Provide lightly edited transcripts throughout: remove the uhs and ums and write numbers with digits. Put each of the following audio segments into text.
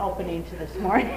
opening to this morning.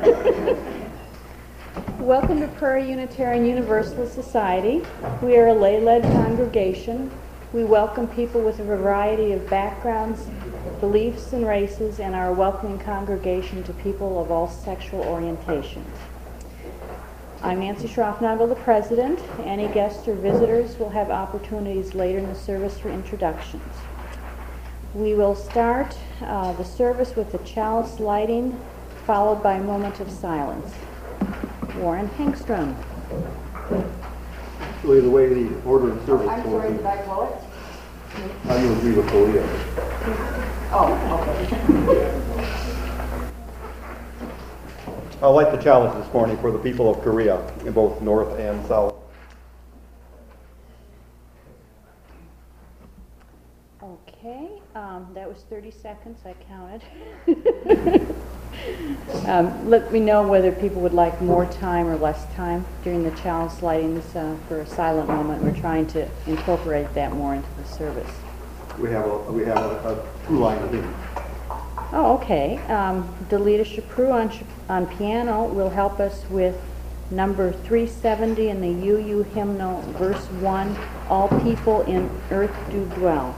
Welcome to Prairie Unitarian Universalist Society. We are a lay-led congregation. We welcome people with a variety of backgrounds, beliefs, and races, and are a welcoming congregation to people of all sexual orientations. I'm Nancy Schroffnagel, the president. Any guests or visitors will have opportunities later in the service for introductions. We will start the service with the chalice lighting, followed by a moment of silence. Warren Hengstrom. Actually, the way the order of service I'm sorry, did I blow it? I would agree with Korea. Oh, okay. I'll light the chalice this morning for the people of Korea in both north and south. Okay, that was 30 seconds, I counted. Let me know whether people would like more time or less time during the chalice lightings for a silent moment. We're trying to incorporate that more into the service. We have a two-line hymn. Oh, okay. Delita Chaprou on piano will help us with number 370 in the UU hymnal, verse 1, All people in earth do dwell.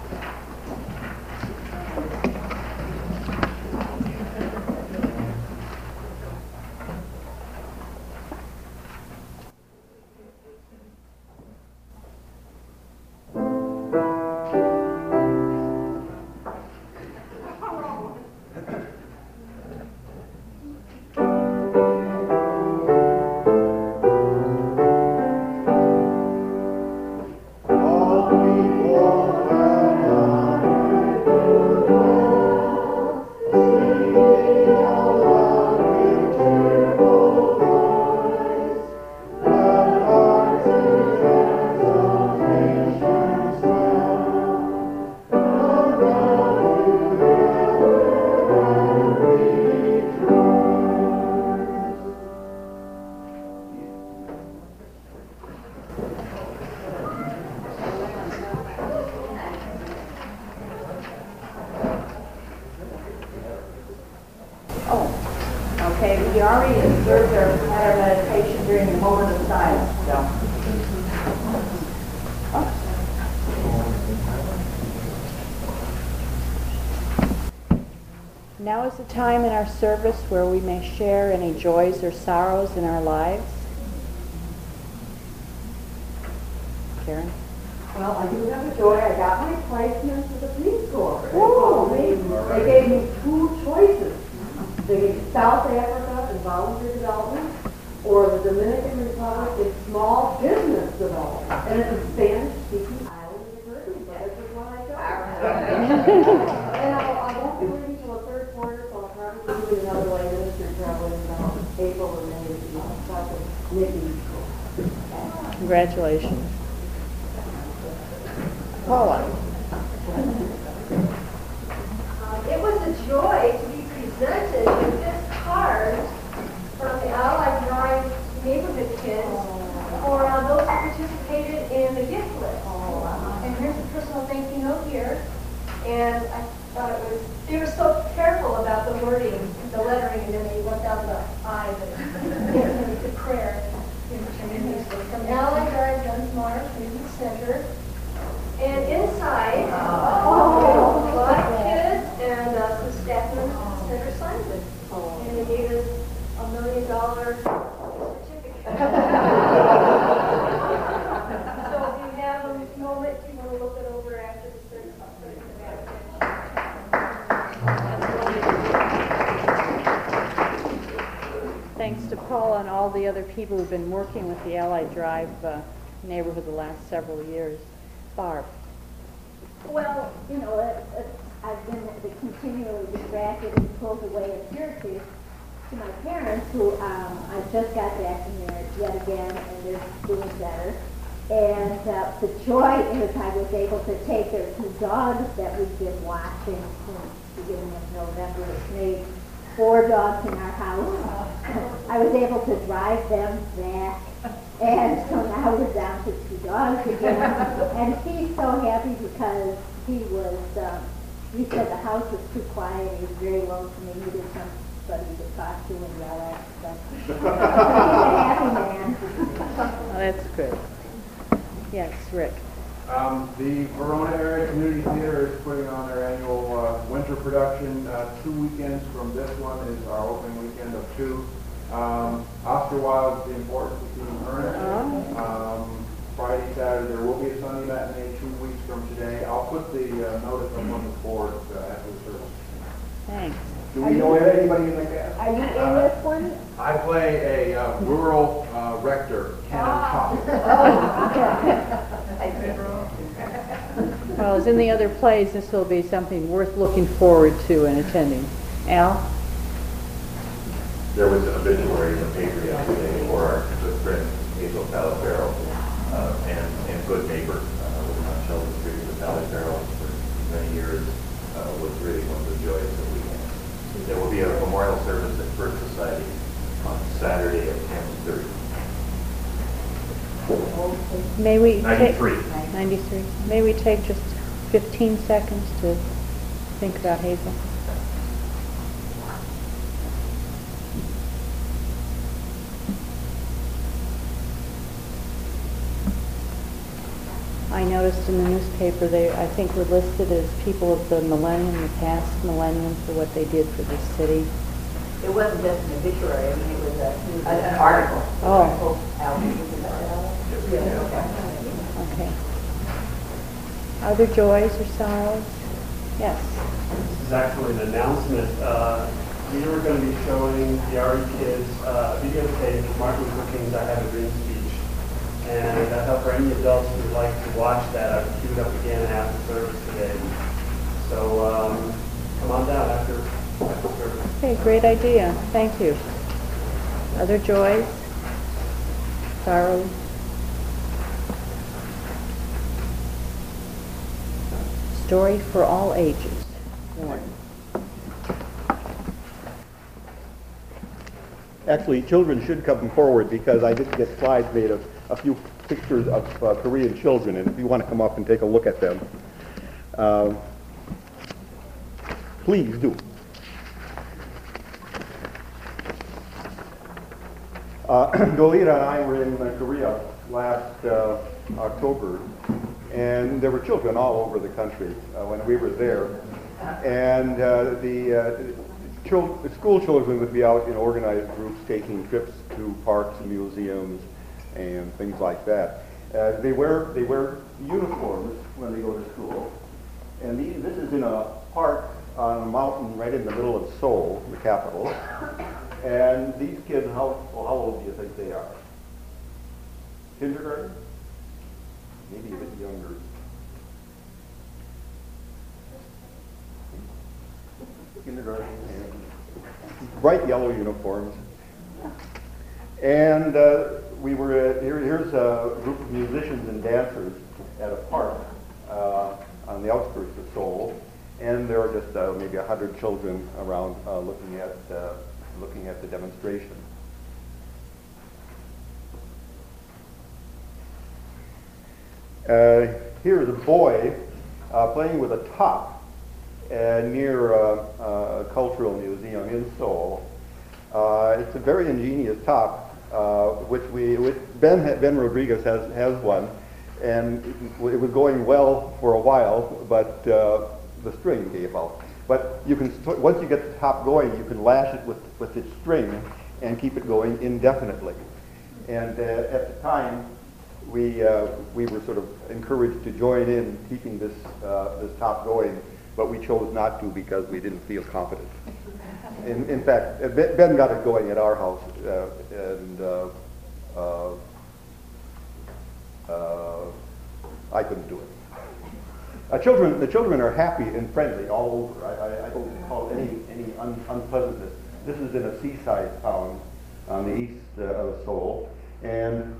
We already observed our meditation during the moment of silence. Now is the time in our service where we may share any joys or sorrows in our lives. Karen? Well, I do have a joy. I got my placement for the police corps. They gave me two choices. They gave South Africa in volunteer development or the Dominican Republic in small business development. And it's a Spanish-speaking island in the Caribbean, but this is what I chose. And I won't be leaving until the third quarter, so I'll probably do another lay ministry probably in April or May to start the NICU school. Congratulations. Paula. It was a joy to be presented with this card from the Allied Drawing Neighborhood Kids for those who participated in the gift list. And here's a personal thank you note here. And I thought they were so careful about the wording, the lettering, and then they left out the I, the prayer. From Allied Drive, Dunsmore Community Center. And inside, a lot of kids and some staff members at the center signed it. And they gave us $1 million certificate. So if you have a moment, you want to look it over after the service, I'll put it in the back. Thanks to Paula and all the other people who've been working with the Allied Drive neighborhood the last several years. Barb. Well, you know, I've been continually distracted and pulled away appearances to my parents, who I just got back from there yet again, and they're doing better. And the joy is I was able to take their two dogs that we've been watching since the beginning of November. It's made 4 dogs in our house. I was able to drive them back. And so now we're down to 2 dogs again. And he's so happy because he said the house was too quiet. He was very lonesome. He needed some buddy to talk to and yell at. So he's a happy man. Oh, that's good. Yes, Rick. The Verona Area Community Theater is putting on their annual winter production. 2 weekends from this one is our opening weekend of 2. Oscar Wilde's The Importance of Being Earnest. Friday, Saturday, there will be a Sunday matinee 2 weeks from today. I'll put the notice up on the board after the service. Thanks. Do we know anybody in the cast? Are you in this one? I play a rural rector, Canon Pop. Well, as in the other plays, this will be something worth looking forward to and attending. Al? There was an obituary in the paper yesterday for our good friend Hazel Talifero, and good neighbor, living on Sheldon Street with Talifero for many years, was really one of the joys that we had. There will be a memorial service at First Society on Saturday at 10:30. May we take... 93. 93. May we take just 15 seconds to think about Hazel? I noticed in the newspaper they, I think, were listed as people of the millennium, the past millennium, for what they did for this city. It wasn't just an obituary, I mean, it was an article. Oh. Yeah. Okay. Other joys or sorrows? Yes. This is actually an announcement. We were going to be showing the RE kids a videotape of Martin Luther King's I Have a Dream speech. And I thought for any adults who would like to watch that, I've queued up again after service today. So come on down after service. Okay, great idea. Thank you. Other joys? Sorrows? Story for all ages. Warren. Actually, children should come forward because I did get slides made of a few pictures of Korean children, and if you want to come up and take a look at them, please do. Dolita and I were in Korea last October, and there were children all over the country when we were there, and the school children would be out in organized groups taking trips to parks and museums and things like that. They wear uniforms when they go to school, and this is in a park on a mountain right in the middle of Seoul, the capital. And these kids, how old do you think they are? Kindergarten? Maybe a bit younger. Kindergarten. And bright yellow uniforms. And we were here's a group of musicians and dancers at a park on the outskirts of Seoul, and there are just maybe 100 children around looking at the demonstration. Here is a boy playing with a top near a cultural museum in Seoul. It's a very ingenious top, which Ben Rodriguez has one, and it was going well for a while, but the string gave out. But you can once you get the top going, you can lash it with its string and keep it going indefinitely. And at the time, we were sort of encouraged to join in keeping this top going, but we chose not to because we didn't feel confident. In fact, Ben got it going at our house, and I couldn't do it. The children are happy and friendly all over. I don't call any unpleasantness. This is in a seaside town on the east of Seoul, and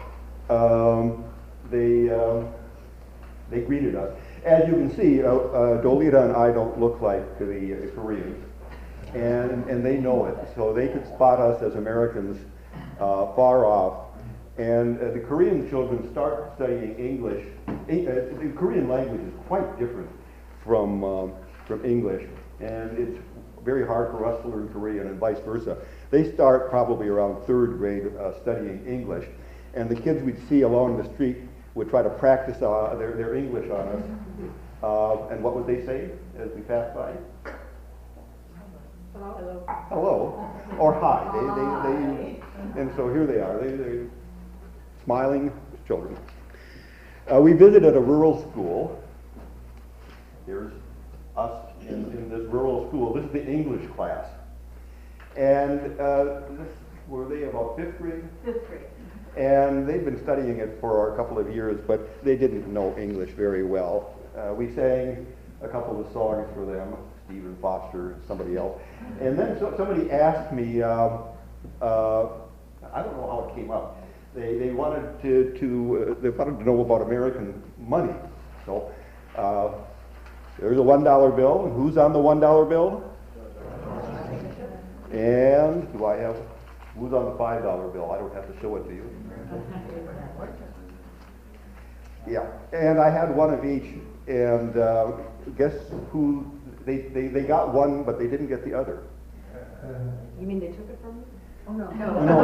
they greeted us. As you can see, Dolita and I don't look like the Koreans, and they know it, so they could spot us as Americans far off. And the Korean children start studying English. The Korean language is quite different from English, and it's very hard for us to learn Korean and vice versa. They start probably around third grade studying English, and the kids we'd see along the street would try to practice their English on us. And what would they say as we passed by? Hello, or hi. And so here they are. They're smiling children. We visited a rural school. Here's us in this rural school. This is the English class. And were they about fifth grade? Fifth grade. And they'd been studying it for a couple of years, but they didn't know English very well. We sang a couple of songs for them, Stephen Foster, somebody else. And then somebody asked me, I don't know how it came up. They wanted they wanted to know about American money. So there's a $1 bill, and who's on the $1 bill? And do I have who's on the $5 bill? I don't have to show it to you. Yeah, and I had one of each, and guess who? They got one, but they didn't get the other. You mean they took it from you? Oh, no. No.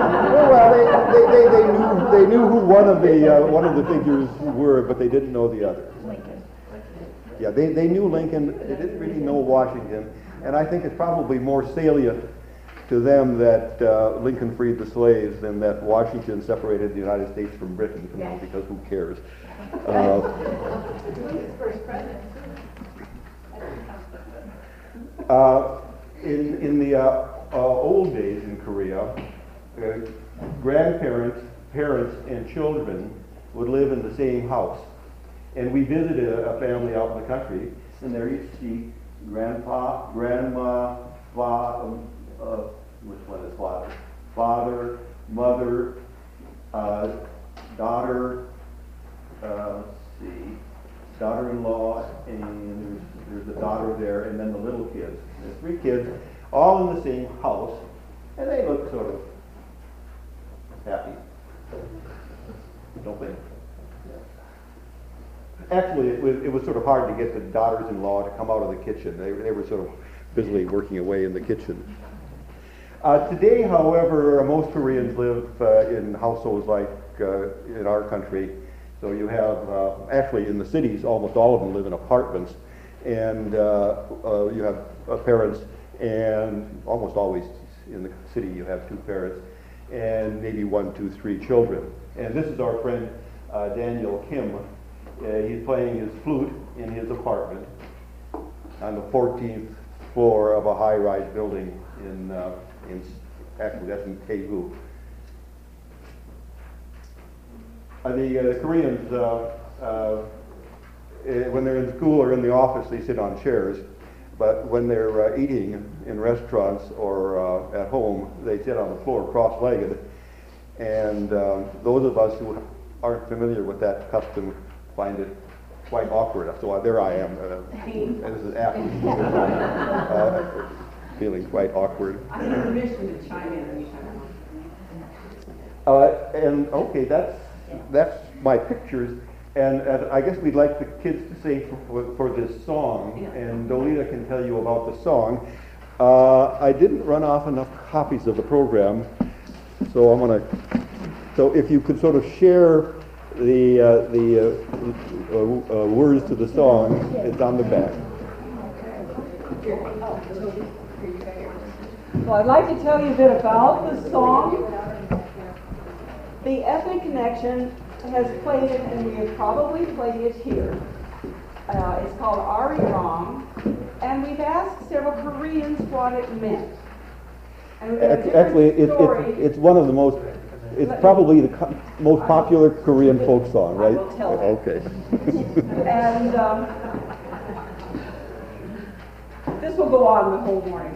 Well, they knew who one of the figures were, but they didn't know the other. Lincoln. Yeah, they knew Lincoln. They didn't really know Washington, and I think it's probably more salient to them that Lincoln freed the slaves than that Washington separated the United States from Britain. Because who cares? First president. In the old days in Korea, grandparents, parents, and children would live in the same house. And we visited a family out in the country, and there you see grandpa, grandma, which one is father? Father, mother, daughter, let's see, daughter-in-law, and there's a daughter there, and then the little kids. There's 3 kids, all in the same house, and they look sort of happy, don't they? Actually, it was sort of hard to get the daughters-in-law to come out of the kitchen. They were sort of busily working away in the kitchen. Today, however, most Koreans live in households like in our country. So you have, actually in the cities, almost all of them live in apartments. And you have parents, and almost always in the city you have 2 parents, and maybe 1, 2, 3 children. And this is our friend Daniel Kim. He's playing his flute in his apartment on the 14th floor of a high-rise building actually that's in Daegu. The Koreans, when they're in school or in the office, they sit on chairs. But when they're eating in restaurants or at home, they sit on the floor cross-legged. And those of us who aren't familiar with that custom find it quite awkward. So there I am. And this is after feeling quite awkward. I need permission to chime in anytime. And okay, that's my pictures. And I guess we'd like the kids to sing for this song, and Dolita can tell you about the song. I didn't run off enough copies of the program, so so if you could sort of share the words to the song, it's on the back. So I'd like to tell you a bit about the song. The Ethnic Connection has played it, and we have probably played it here. It's called Ari Rong, and we've asked several Koreans what it meant. And actually, it's one of the most. It's probably the most popular Korean folk song, right? I will tell you. Okay. And this will go on the whole morning.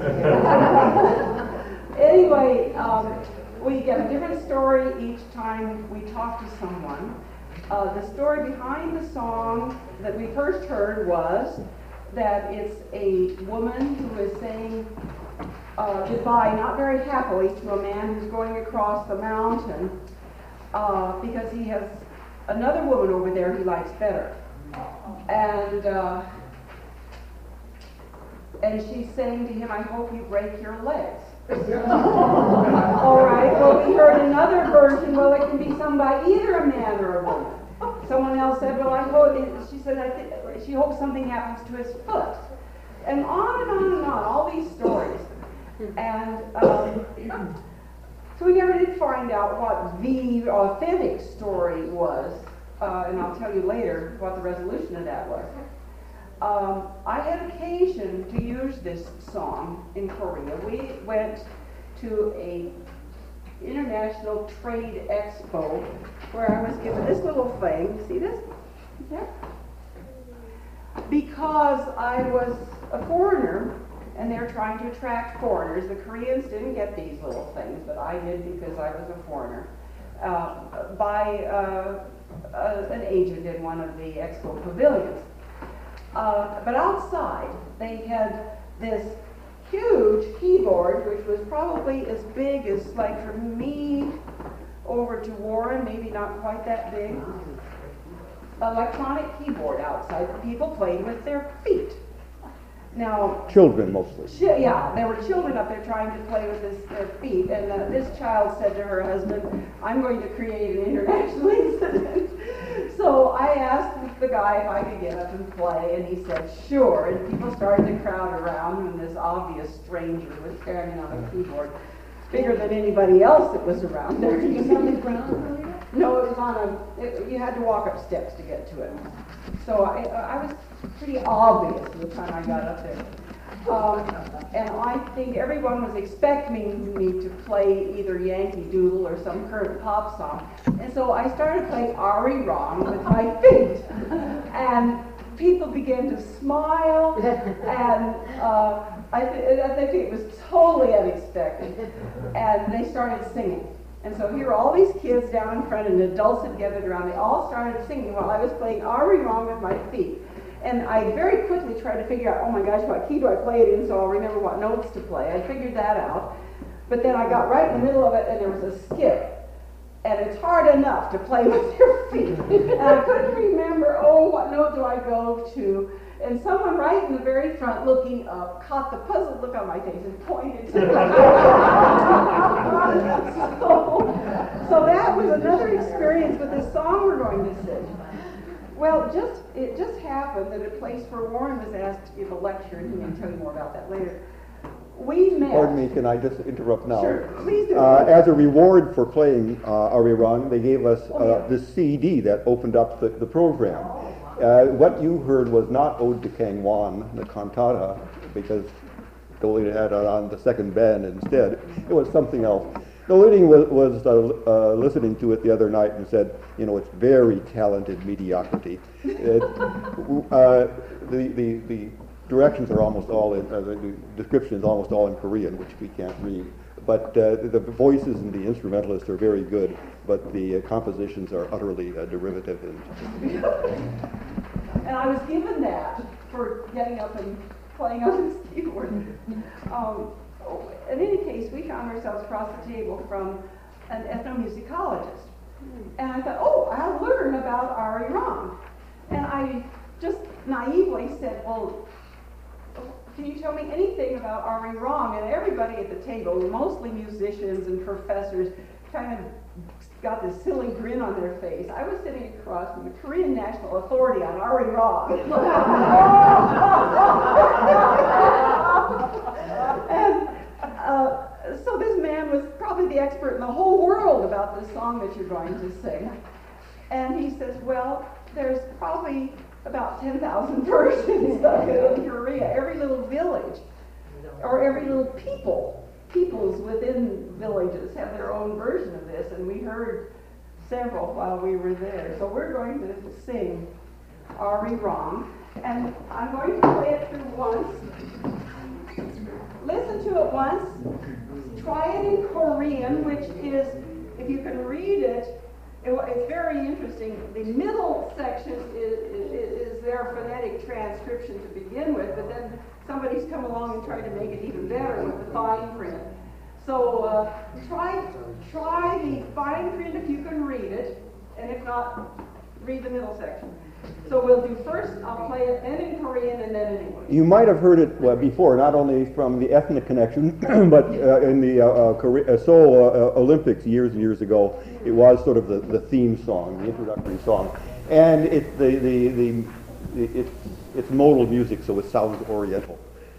Anyway, we get a different story each time we talk to someone. The story behind the song that we first heard was that it's a woman who is saying goodbye, not very happily, to a man who's going across the mountain because he has another woman over there he likes better. And And she's saying to him, I hope you break your legs. All right, well, we heard another version, well, it can be sung by either a man or a woman. Someone else said, well, I hope, she said, she hopes something happens to his foot. And on and on and on, all these stories. And so we never did find out what the authentic story was, and I'll tell you later what the resolution of that was. I had occasion to use this song in Korea. We went to a international trade expo where I was given this little thing. See this? Yeah. Because I was a foreigner, and they're trying to attract foreigners. The Koreans didn't get these little things, but I did because I was a foreigner, by an agent in one of the expo pavilions. But outside, they had this huge keyboard, which was probably as big as, like, from me over to Warren, maybe not quite that big. Electronic keyboard outside. People played with their feet. Now, Children mostly. Yeah, there were children up there trying to play with their feet, and this child said to her husband, I'm going to create an international incident. So I asked the guy if I could get up and play, and he said, sure, and people started to crowd around, and this obvious stranger was carrying on a keyboard, bigger than anybody else that was around there. Was it on the ground? No, it was on you had to walk up steps to get to it. So I was pretty obvious by the time I got up there. And I think everyone was expecting me to play either Yankee Doodle or some current pop song. And so I started playing Ari Rong with my feet. And people began to smile, and I think it was totally unexpected. And they started singing. And so here all these kids down in front and adults had gathered around. They all started singing while I was playing Ari Rong with my feet. And I very quickly tried to figure out, oh my gosh, what key do I play it in so I'll remember what notes to play. I figured that out. But then I got right in the middle of it, and there was a skip. And it's hard enough to play with your feet. And I couldn't remember, what note do I go to? And someone right in the very front looking up caught the puzzled look on my face and pointed to so that was another experience with this song we're going to sing. Well, it just happened that a place where Warren was asked to give a lecture, and he can tell you more about that later. We met. Pardon me, can I just interrupt now? Sure, please do. As a reward for playing Ari Rong, they gave us this CD that opened up the program. What you heard was not Ode to Kang Won, the cantata, because Dolly had it on the second band instead. It was something else. Dolly was listening to it the other night and said, it's very talented mediocrity. The directions are almost all in, the description is almost all in Korean, which we can't read. But the voices and the instrumentalists are very good, but the compositions are utterly derivative. And I was given that for getting up and playing on this keyboard. In any case, we found ourselves across the table from an ethnomusicologist. And I thought, I'll learn about Ari Rong. And I just naively said, well, can you tell me anything about Ari Rong? And everybody at the table, mostly musicians and professors, kind of got this silly grin on their face. I was sitting across from the Korean National Authority on Ari Rong. And so this man was probably the expert in the whole world about the song that you're going to sing. And he says, well, there's probably about 10,000 versions of it in Korea. Every little village, or every little peoples within villages have their own version of this, and we heard several while we were there. So we're going to sing Ari Rong, and I'm going to play it through once. Listen to it once. Try it in Korean, which is, if you can read it, it's very interesting. The middle section is their phonetic transcription to begin with, but then somebody's come along and tried to make it even better with the fine print. So try the fine print if you can read it, and if not, read the middle section. So we'll do first, I'll play it, then in Korean, and then in English. You might have heard it before, not only from the ethnic connection, but in the Seoul Olympics years and years ago. It was sort of the theme song, the introductory song, and it's modal music, so it sounds Oriental.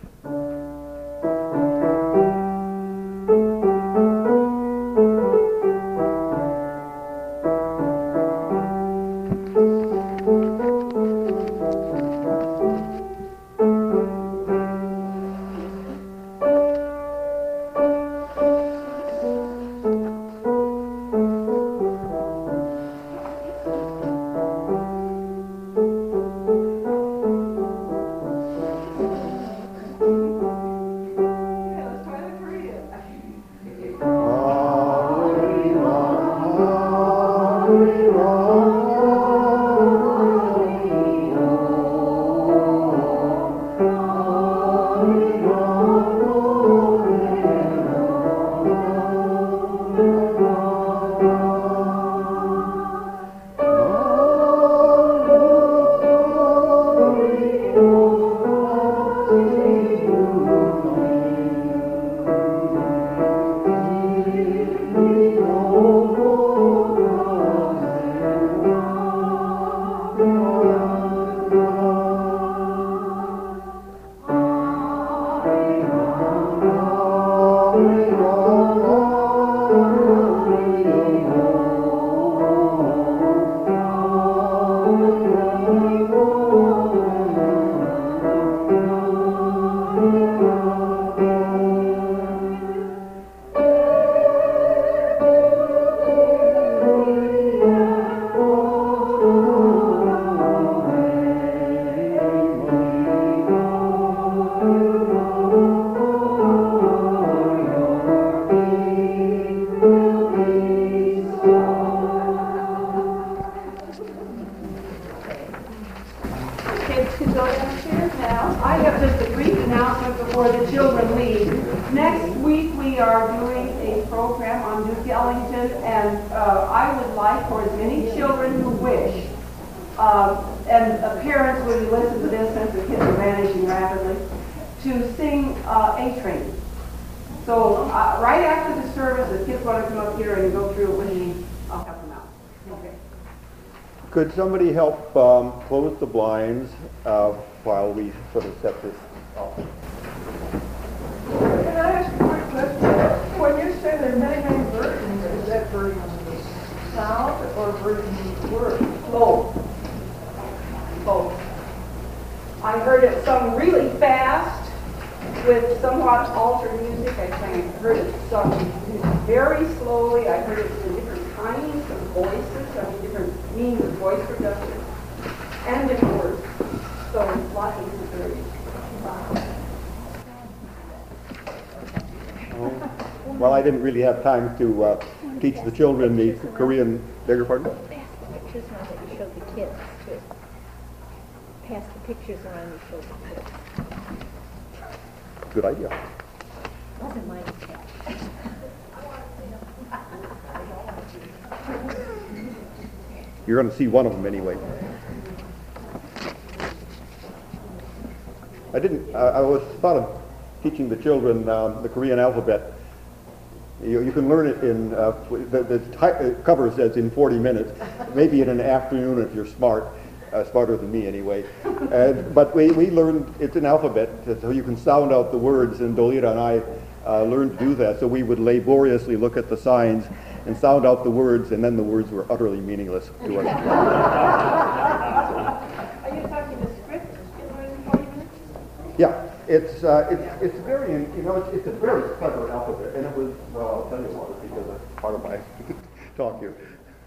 Could somebody help close the blinds while we sort of set this up? Can I ask a quick question? When you say there are many versions, is that version of sound or version of word? Both. Both. I heard it sung really fast with somewhat altered music. I heard it sung very slowly. I heard it in different kinds of voices, I mean different means of voice production, and different words. So lots of different variations. Well, I didn't really have time to teach the children the Korean. Beg your pardon? Pass the pictures around that you showed the kids, too. Pass the pictures around you showed the kids. Good idea. Wasn't mine, Pat. You're going to see one of them anyway. I was thought of teaching the children the Korean alphabet. You can learn it in, the cover says in 40 minutes, maybe in an afternoon if you're smart, smarter than me anyway. But we learned, it's an alphabet, so you can sound out the words, and Dolita and I learned to do that. So we would laboriously look at the signs and sound out the words, and then the words were utterly meaningless to us. Are you talking the script in 40 minutes? Yeah, it's very, it's a very clever alphabet, and it was, well, I'll tell you what, because that's part of my talk here.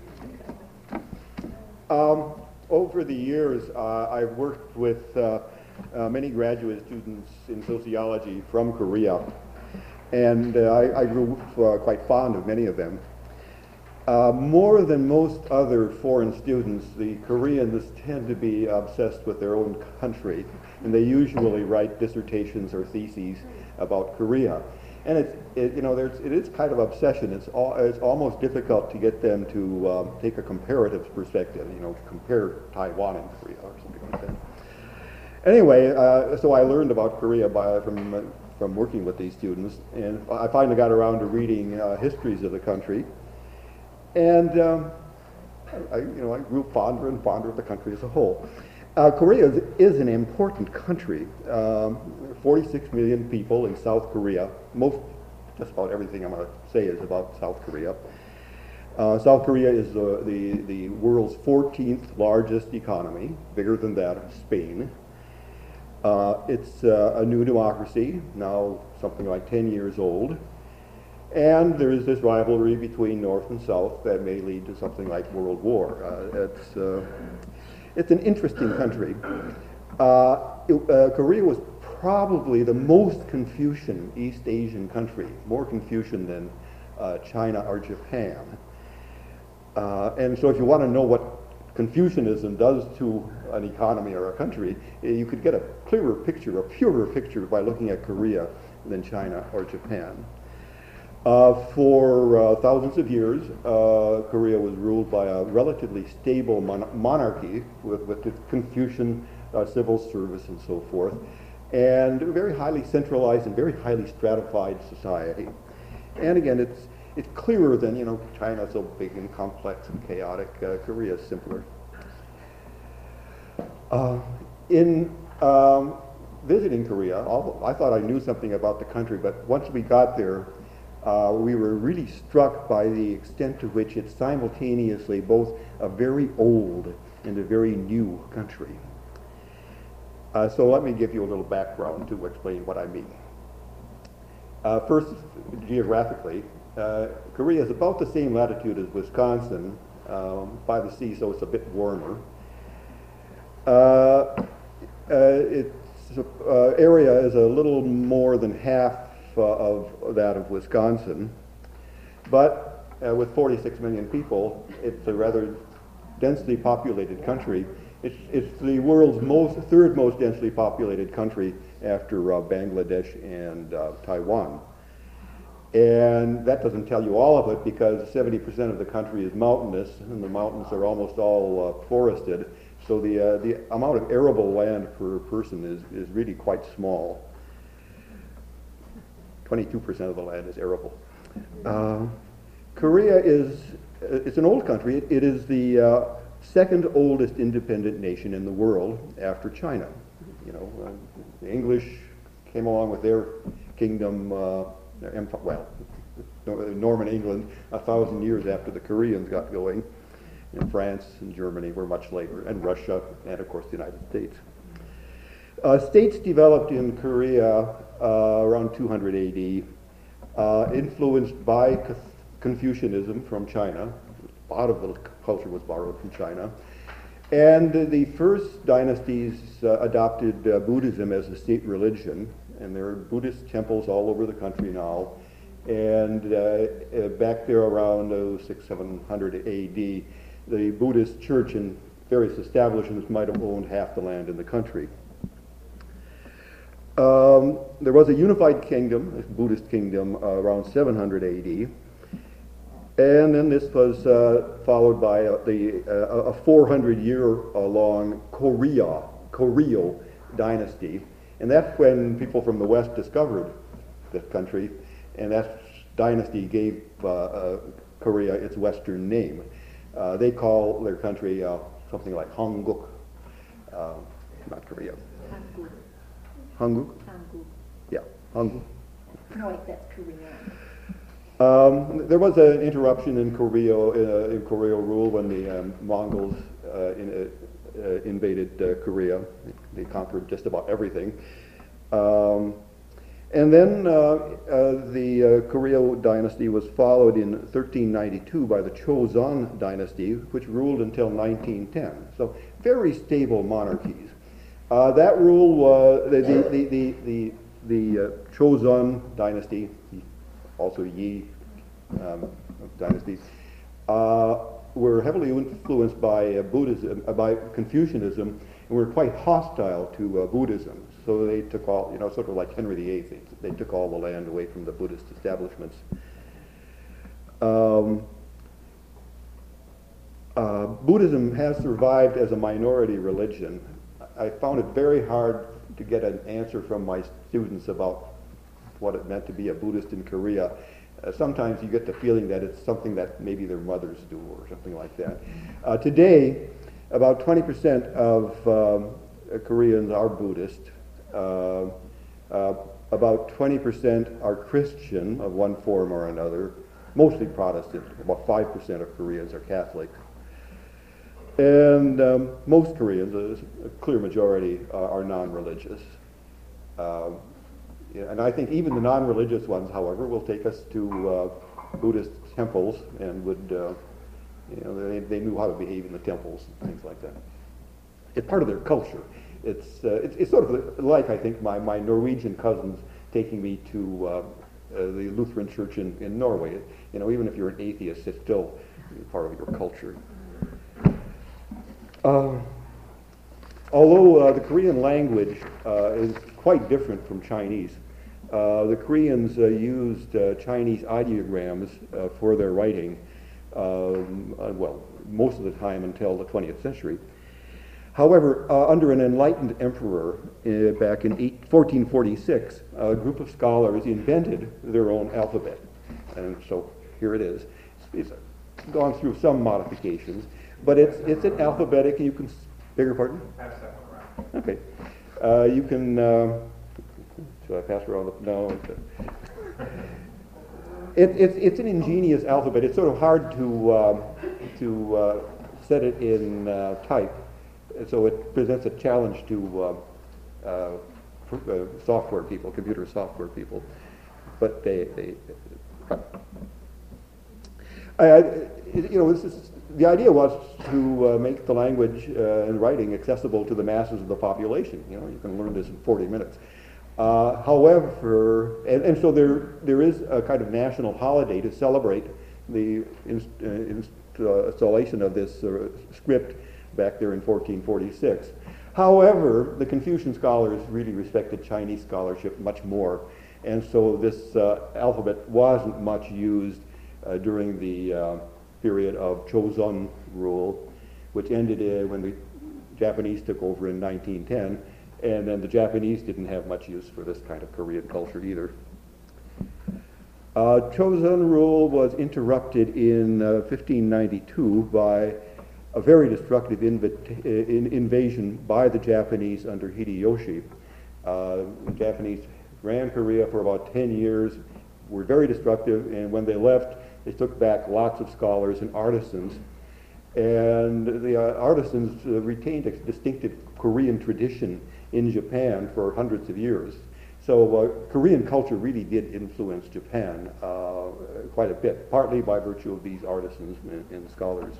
Over the years, I've worked with many graduate students in sociology from Korea, and I grew quite fond of many of them. More than most other foreign students, the Koreans tend to be obsessed with their own country, and they usually write dissertations or theses about Korea. And it is kind of obsession. It's almost difficult to get them to take a comparative perspective, to compare Taiwan and Korea or something like that. Anyway, so I learned about Korea from working with these students, and I finally got around to reading histories of the country, and I grew fonder and fonder of the country as a whole. Korea is an important country. 46 million people in South Korea. Just about everything I'm going to say is about South Korea. South Korea is the world's 14th largest economy, bigger than that of Spain. It's a new democracy, now something like 10 years old. And there is this rivalry between North and South that may lead to something like World War. It's an interesting country. Korea was probably the most Confucian East Asian country, more Confucian than China or Japan. And so if you want to know what Confucianism does to an economy or a country, you could get a clearer picture, a purer picture by looking at Korea than China or Japan. For thousands of years, Korea was ruled by a relatively stable monarchy with its Confucian civil service and so forth, and a very highly centralized and very highly stratified society. And again, it's clearer than, China's so big and complex and chaotic. Korea is simpler. In visiting Korea, I thought I knew something about the country, but once we got there, we were really struck by the extent to which it's simultaneously both a very old and a very new country. So let me give you a little background to explain what I mean. First, geographically, Korea is about the same latitude as Wisconsin by the sea, so it's a bit warmer. Its area is a little more than half of that of Wisconsin, but with 46 million people, it's a rather densely populated country. It's the world's third most densely populated country after Bangladesh and Taiwan. And that doesn't tell you all of it because 70% of the country is mountainous, and the mountains are almost all forested. So the amount of arable land per person is really quite small. 22% of the land is arable. Korea it's an old country. It is the second oldest independent nation in the world after China. The English came along with their kingdom, Norman England, 1,000 years after the Koreans got going. And France and Germany were much later, and Russia, and of course the United States. States developed in Korea around 200 AD, influenced by Confucianism from China. A lot of the culture was borrowed from China. And the first dynasties adopted Buddhism as a state religion, and there are Buddhist temples all over the country now. And back there around 600-700 AD, the Buddhist church and various establishments might have owned half the land in the country. There was a unified kingdom, a Buddhist kingdom, around 700 AD. And then this was followed by a 400-year-long Koryo dynasty. And that's when people from the West discovered this country, and that dynasty gave Korea its Western name. They call their country something like Hanguk, not Korea. Hanguk? Hanguk. Yeah, Hanguk. No, wait, that's Korean. There was an interruption in Koryo rule when the Mongols invaded Korea. They conquered just about everything. And then the Koryo dynasty was followed in 1392 by the Joseon dynasty, which ruled until 1910. So very stable monarchies. That rule was the Joseon dynasty, also Yi dynasty, were heavily influenced by Buddhism, by Confucianism, and were quite hostile to Buddhism. so they took all, sort of like Henry VIII, they took all the land away from the Buddhist establishments. Buddhism has survived as a minority religion. I found it very hard to get an answer from my students about what it meant to be a Buddhist in Korea. Sometimes you get the feeling that it's something that maybe their mothers do or something like that. Today, about 20% of Koreans are Buddhist. About 20% are Christian of one form or another, mostly Protestant. About 5% of Koreans are Catholic. And most Koreans, a clear majority, are non-religious. And I think even the non-religious ones, however, will take us to Buddhist temples and would, they knew how to behave in the temples and things like that. It's part of their culture. It's sort of like, I think, my Norwegian cousins taking me to the Lutheran church in Norway. Even if you're an atheist, it's still part of your culture. Although the Korean language is quite different from Chinese, the Koreans used Chinese ideograms for their writing, most of the time until the 20th century. However, under an enlightened emperor back in 1446, a group of scholars invented their own alphabet. And so here it is. It's gone through some modifications, but it's an alphabetic, and you can, beg your pardon? Pass that one around. Okay. You can, should I pass around? No. It's an ingenious alphabet. It's sort of hard to set it in type. So it presents a challenge to software people, computer software people. But the idea was to make the language and writing accessible to the masses of the population. You can learn this in 40 minutes. However, and so there is a kind of national holiday to celebrate the installation of this script back there in 1446. However, the Confucian scholars really respected Chinese scholarship much more, and so this alphabet wasn't much used during the period of Joseon rule, which ended when the Japanese took over in 1910, and then the Japanese didn't have much use for this kind of Korean culture either. Joseon rule was interrupted in 1592 by a very destructive invasion by the Japanese under Hideyoshi. The Japanese ran Korea for about 10 years, were very destructive, and when they left, they took back lots of scholars and artisans. And the artisans retained a distinctive Korean tradition in Japan for hundreds of years. So Korean culture really did influence Japan quite a bit, partly by virtue of these artisans and scholars.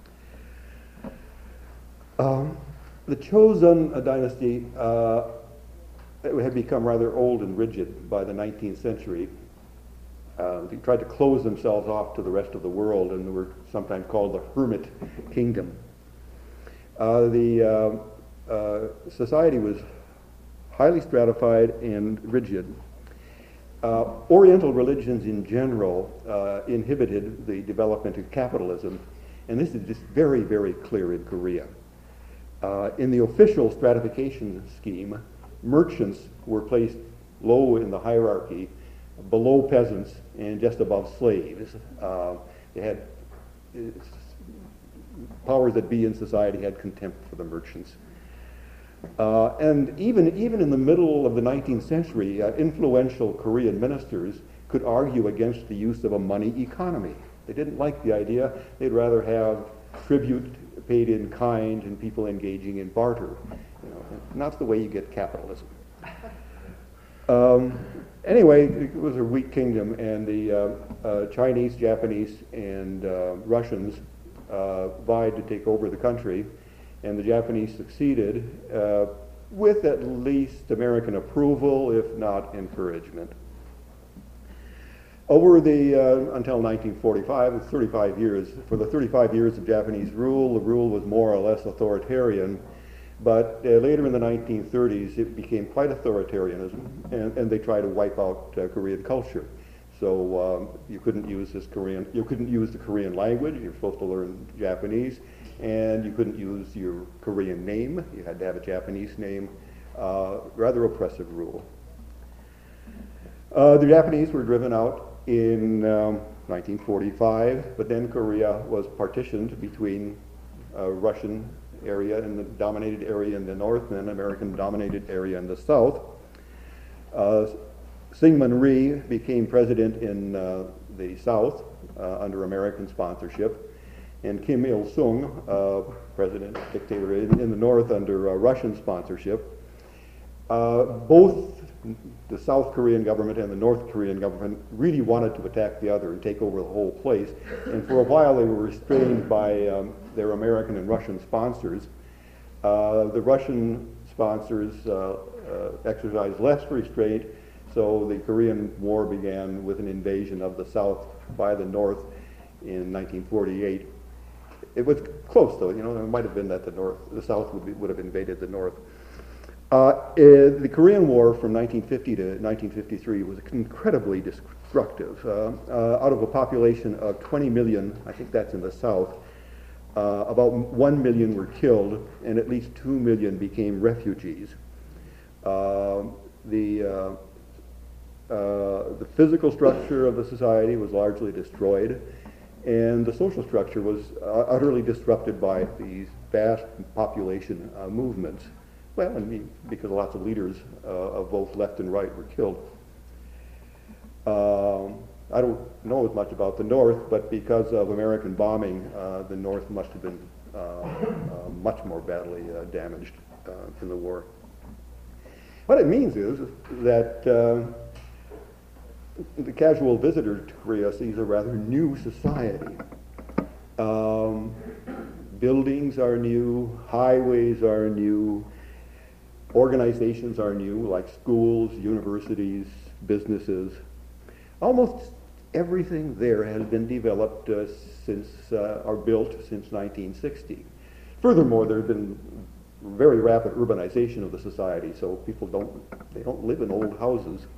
The Joseon dynasty had become rather old and rigid by the 19th century. They tried to close themselves off to the rest of the world, and they were sometimes called the Hermit Kingdom. The society was highly stratified and rigid. Oriental religions in general inhibited the development of capitalism, and this is just very, very clear in Korea. In the official stratification scheme, merchants were placed low in the hierarchy, below peasants, and just above slaves. They had powers that be in society had contempt for the merchants. And even in the middle of the 19th century, influential Korean ministers could argue against the use of a money economy. They didn't like the idea. They'd rather have tribute paid in kind and people engaging in barter. Not the way you get capitalism. Anyway, it was a weak kingdom, and the Chinese, Japanese, and Russians vied to take over the country, and the Japanese succeeded with at least American approval, if not encouragement. Over until 1945, 35 years, for the 35 years of Japanese rule, the rule was more or less authoritarian, But later in the 1930s, it became quite authoritarianism, and they tried to wipe out Korean culture. So you couldn't use you couldn't use the Korean language. You're supposed to learn Japanese, and you couldn't use your Korean name. You had to have a Japanese name. Rather oppressive rule. The Japanese were driven out in 1945, but then Korea was partitioned between Russian area and the dominated area in the north and American dominated area in the south. Syngman Rhee became president in the south under American sponsorship, and Kim Il-sung, president, dictator in the north under Russian sponsorship. Both the South Korean government and the North Korean government really wanted to attack the other and take over the whole place, and for a while they were restrained by their American and Russian sponsors. The Russian sponsors exercised less restraint, so the Korean War began with an invasion of the South by the North in 1948. It was close, though. You know, it might have been that the South would have invaded the North. The Korean War from 1950 to 1953 was incredibly destructive. Out of a population of 20 million, I think that's in the South, about 1 million were killed, and at least 2 million became refugees. The physical structure of the society was largely destroyed, and the social structure was utterly disrupted by these vast population movements. Well, I mean, because lots of leaders of both left and right were killed. I don't know as much about the North, but because of American bombing, the North must have been much more badly damaged in the war. What it means is that the casual visitor to Korea sees a rather new society. Buildings are new, highways are new, organizations are new, like schools, universities, businesses. Almost everything there has been developed or built since 1960. Furthermore, there has been very rapid urbanization of the society, so people don't live in old houses.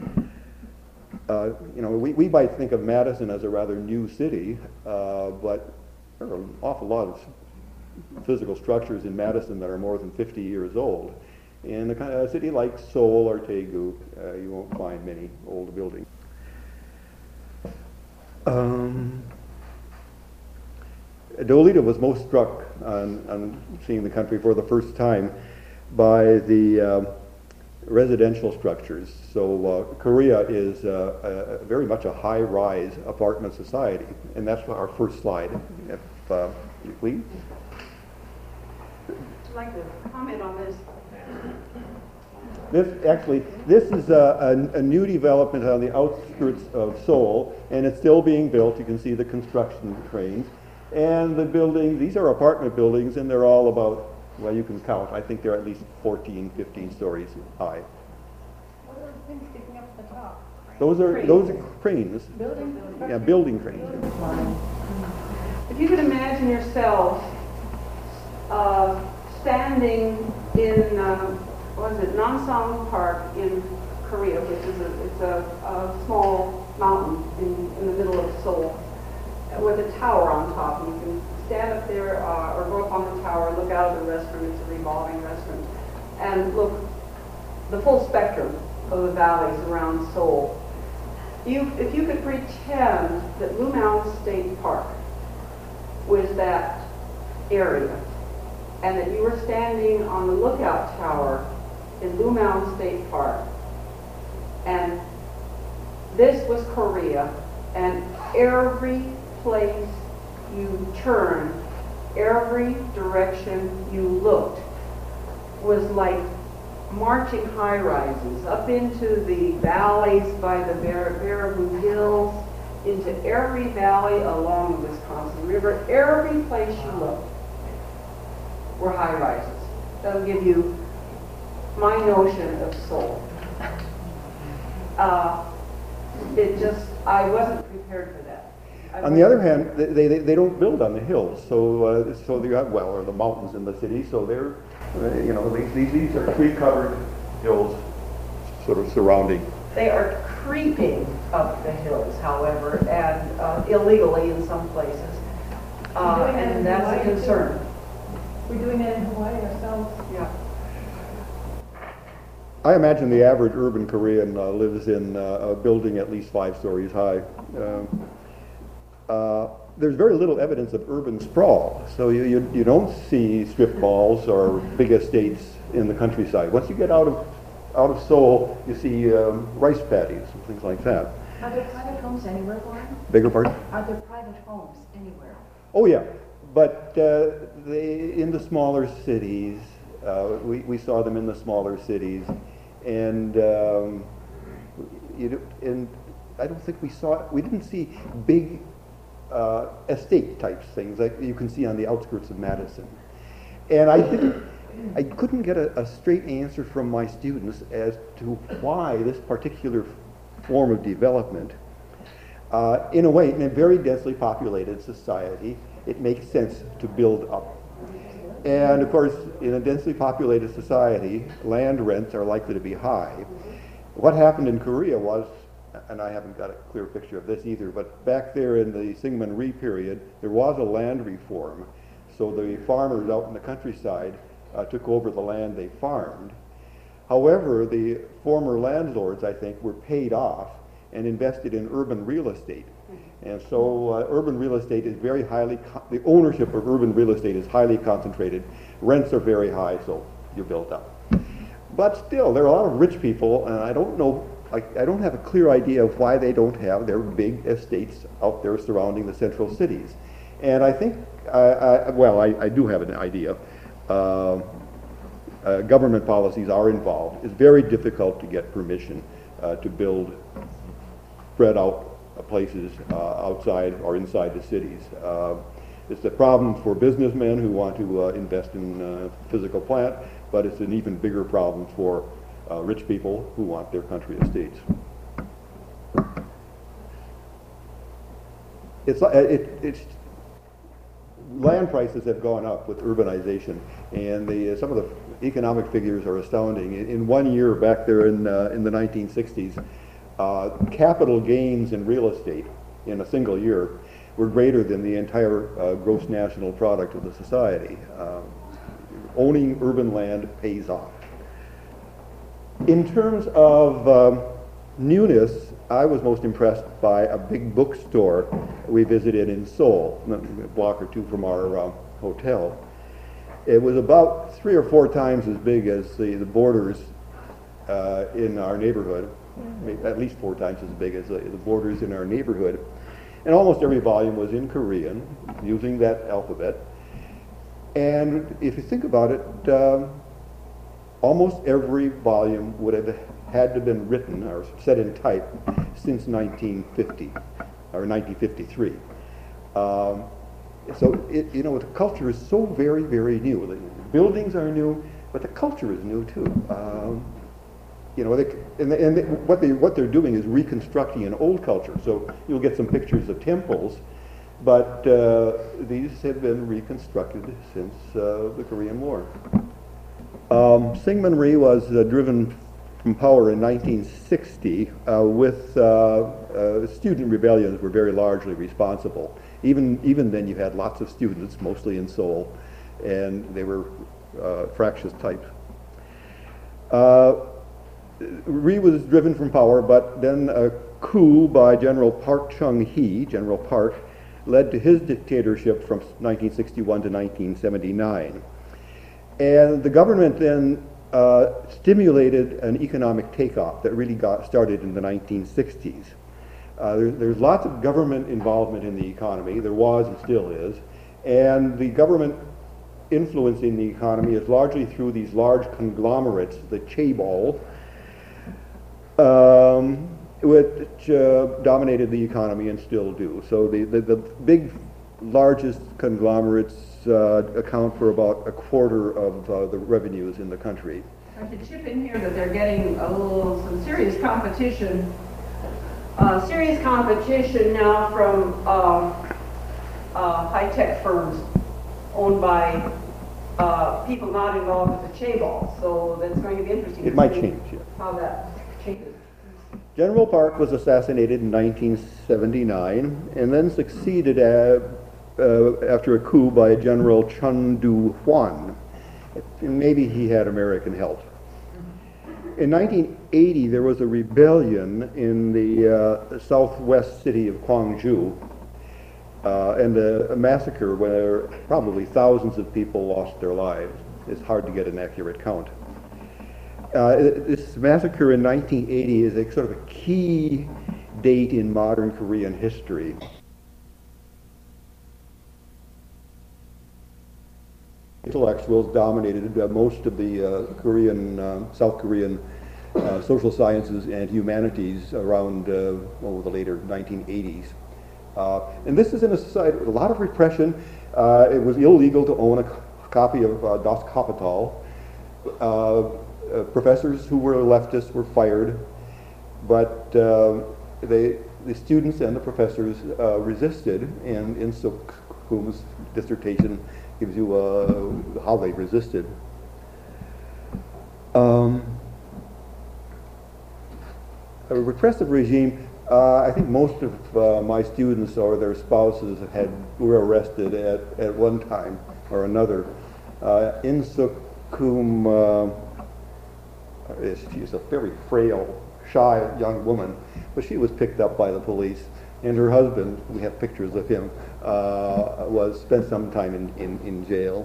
You know, we might think of Madison as a rather new city, but there are an awful lot of physical structures in Madison that are more than 50 years old. In a city like Seoul or Daegu, you won't find many old buildings. Dolita was most struck on seeing the country for the first time by the residential structures. So Korea is very much a high-rise apartment society, and that's our first slide, if you please. I'd like to comment on this. This is a new development on the outskirts of Seoul, and it's still being built. You can see the construction cranes. And the buildings, these are apartment buildings, and they're all about, well, you can count. I think they're at least 14, 15 stories high. What are those things sticking up at the top? Those are cranes. Building? Yeah, building cranes. If you could imagine yourselves standing in, Namsan Park in Korea, which is a small mountain in the middle of Seoul, with a tower on top. And you can stand up there or go up on the tower, look out at the restaurant. It's a revolving restaurant, and look the full spectrum of the valleys around Seoul. If you could pretend that Lumao State Park was that area, and that you were standing on the lookout tower in Lumao State Park, and this was Korea, and every place you turned, every direction you looked was like marching high-rises up into the valleys by the Baraboo Hills, into every valley along the Wisconsin River. Every place you looked were high-rises. That'll give you my notion of Seoul. I wasn't prepared for that. On the other hand, they don't build on the hills, so they got, well, or the mountains in the city, so they're, you know, these are tree-covered hills sort of surrounding. They are creeping up the hills, however, and illegally in some places. And that's a concern. We're doing that in Hawaii ourselves. Yeah. I imagine the average urban Korean lives in a building at least 5 stories high. There's very little evidence of urban sprawl, so you don't see strip malls or big estates in the countryside. Once you get out of Seoul, you see rice paddies and things like that. Are there private homes anywhere, Warren? Bigger pardon? Are there private homes anywhere? Oh yeah, but in the smaller cities, we saw them in the smaller cities, and I don't think we didn't see big estate type things like you can see on the outskirts of Madison. And I couldn't get a straight answer from my students as to why this particular form of development, in a way, in a very densely populated society, it makes sense to build up. And of course, in a densely populated society, land rents are likely to be high. What happened in Korea was, and I haven't got a clear picture of this either, but back there in the Syngman Rhee period, there was a land reform. So the farmers out in the countryside took over the land they farmed. However, the former landlords, I think, were paid off and invested in urban real estate. And so urban real estate is very highly, the ownership of urban real estate is highly concentrated. Rents are very high, so you build up. But still, there are a lot of rich people, and I don't know, I don't have a clear idea of why they don't have their big estates out there surrounding the central cities. And I think, I do have an idea. Government policies are involved. It's very difficult to get permission to build spread out places outside or inside the cities. It's a problem for businessmen who want to invest in physical plant, but it's an even bigger problem for rich people who want their country estates. It's land prices have gone up with urbanization, and some of the economic figures are astounding. In 1 year back there in the 1960s, capital gains in real estate in a single year were greater than the entire gross national product of the society. Owning urban land pays off. In terms of newness, I was most impressed by a big bookstore we visited in Seoul, a block or two from our hotel. It was about 3 or 4 times as big as the Borders in our neighborhood, at least 4 times as big as the Borders in our neighborhood. And almost every volume was in Korean, using that alphabet. And if you think about it, almost every volume would have had to have been written or set in type since 1950 or 1953. So the culture is so very, very new. The buildings are new, but the culture is new too. What they're doing is reconstructing an old culture. So you'll get some pictures of temples, but these have been reconstructed since the Korean War. Syngman Rhee was driven from power in 1960 with student rebellions were very largely responsible. Even then you had lots of students, mostly in Seoul, and they were fractious types. Rhee was driven from power, but then a coup by General Park Chung-hee, General Park, led to his dictatorship from 1961 to 1979. And the government then stimulated an economic takeoff that really got started in the 1960s. There's lots of government involvement in the economy. There was and still is. And the government influencing the economy is largely through these large conglomerates, the chaebol, which dominated the economy and still do. So the big, largest conglomerates account for about a quarter of the revenues in the country. I should chip in here that they're getting some serious competition serious competition now from high-tech firms owned by people not involved with the Chaebol. So that's going to be interesting. It might change, yeah. How that changes. General Park was assassinated in 1979 and then succeeded after a coup by General Chun Du-Hwan. Maybe he had American help. In 1980, there was a rebellion in the southwest city of Gwangju, and a massacre where probably thousands of people lost their lives. It's hard to get an accurate count. This massacre in 1980 is a sort of a key date in modern Korean history. Intellectuals dominated most of the South Korean social sciences and humanities around the later 1980s. And this is in a society with a lot of repression. It was illegal to own a copy of Das Kapital. Professors who were leftists were fired, but the students and the professors resisted, and In Suk Kum's dissertation gives you how they resisted. A repressive regime, I think most of my students or their spouses were arrested at one time or another. In Suk Kum, she's a very frail, shy young woman, but she was picked up by the police. And her husband, we have pictures of him, spent some time in jail.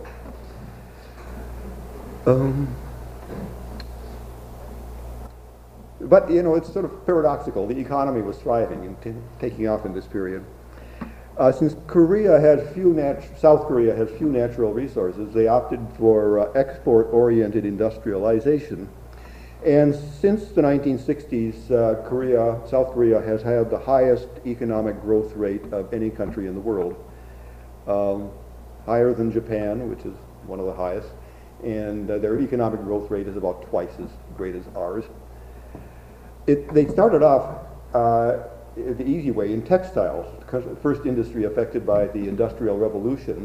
But, it's sort of paradoxical. The economy was thriving and taking off in this period. Since South Korea has few natural resources, they opted for export-oriented industrialization. And since the 1960s, South Korea has had the highest economic growth rate of any country in the world, higher than Japan, which is one of the highest, and their economic growth rate is about twice as great as ours. They started off the easy way in textiles, the first industry affected by the Industrial Revolution,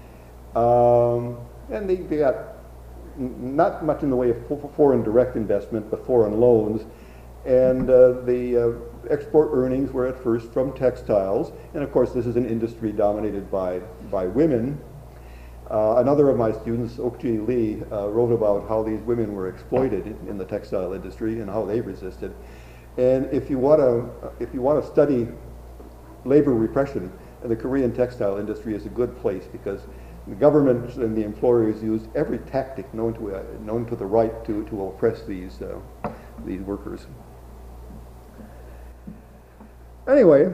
and they got not much in the way of foreign direct investment, but foreign loans. And the export earnings were at first from textiles. And of course, this is an industry dominated by women. Another of my students, Ok-Ji Lee, wrote about how these women were exploited in the textile industry and how they resisted. And if you want to study labor repression, the Korean textile industry is a good place, because the government and the employers used every tactic known to the right to oppress these workers. Anyway,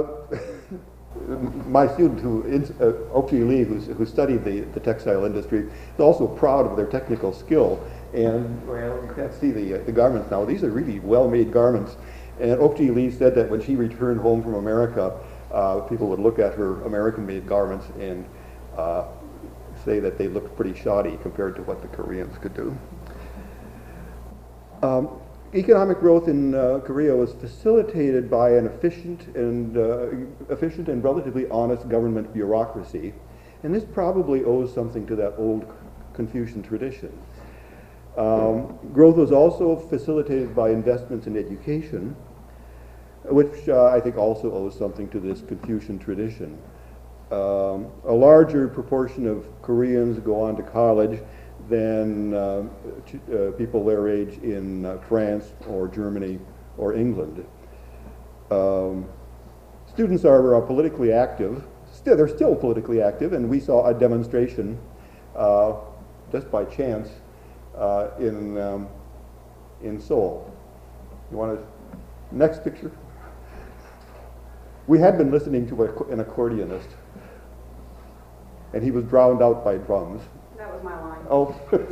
my student, Ok-Ji Lee, who studied the textile industry, is also proud of their technical skill. And you can't see the garments now. These are really well-made garments. And Ok-Ji Lee said that when she returned home from America, people would look at her American-made garments and say that they looked pretty shoddy compared to what the Koreans could do. Economic growth in Korea was facilitated by an efficient and relatively honest government bureaucracy, and this probably owes something to that old Confucian tradition. Growth was also facilitated by investments in education, which I think also owes something to this Confucian tradition. A larger proportion of Koreans go on to college than people their age in France or Germany or England. Students are politically active. They're still politically active, and we saw a demonstration just by chance in Seoul. You want to next picture? We had been listening to an accordionist, and he was drowned out by drums. That was my line. Oh.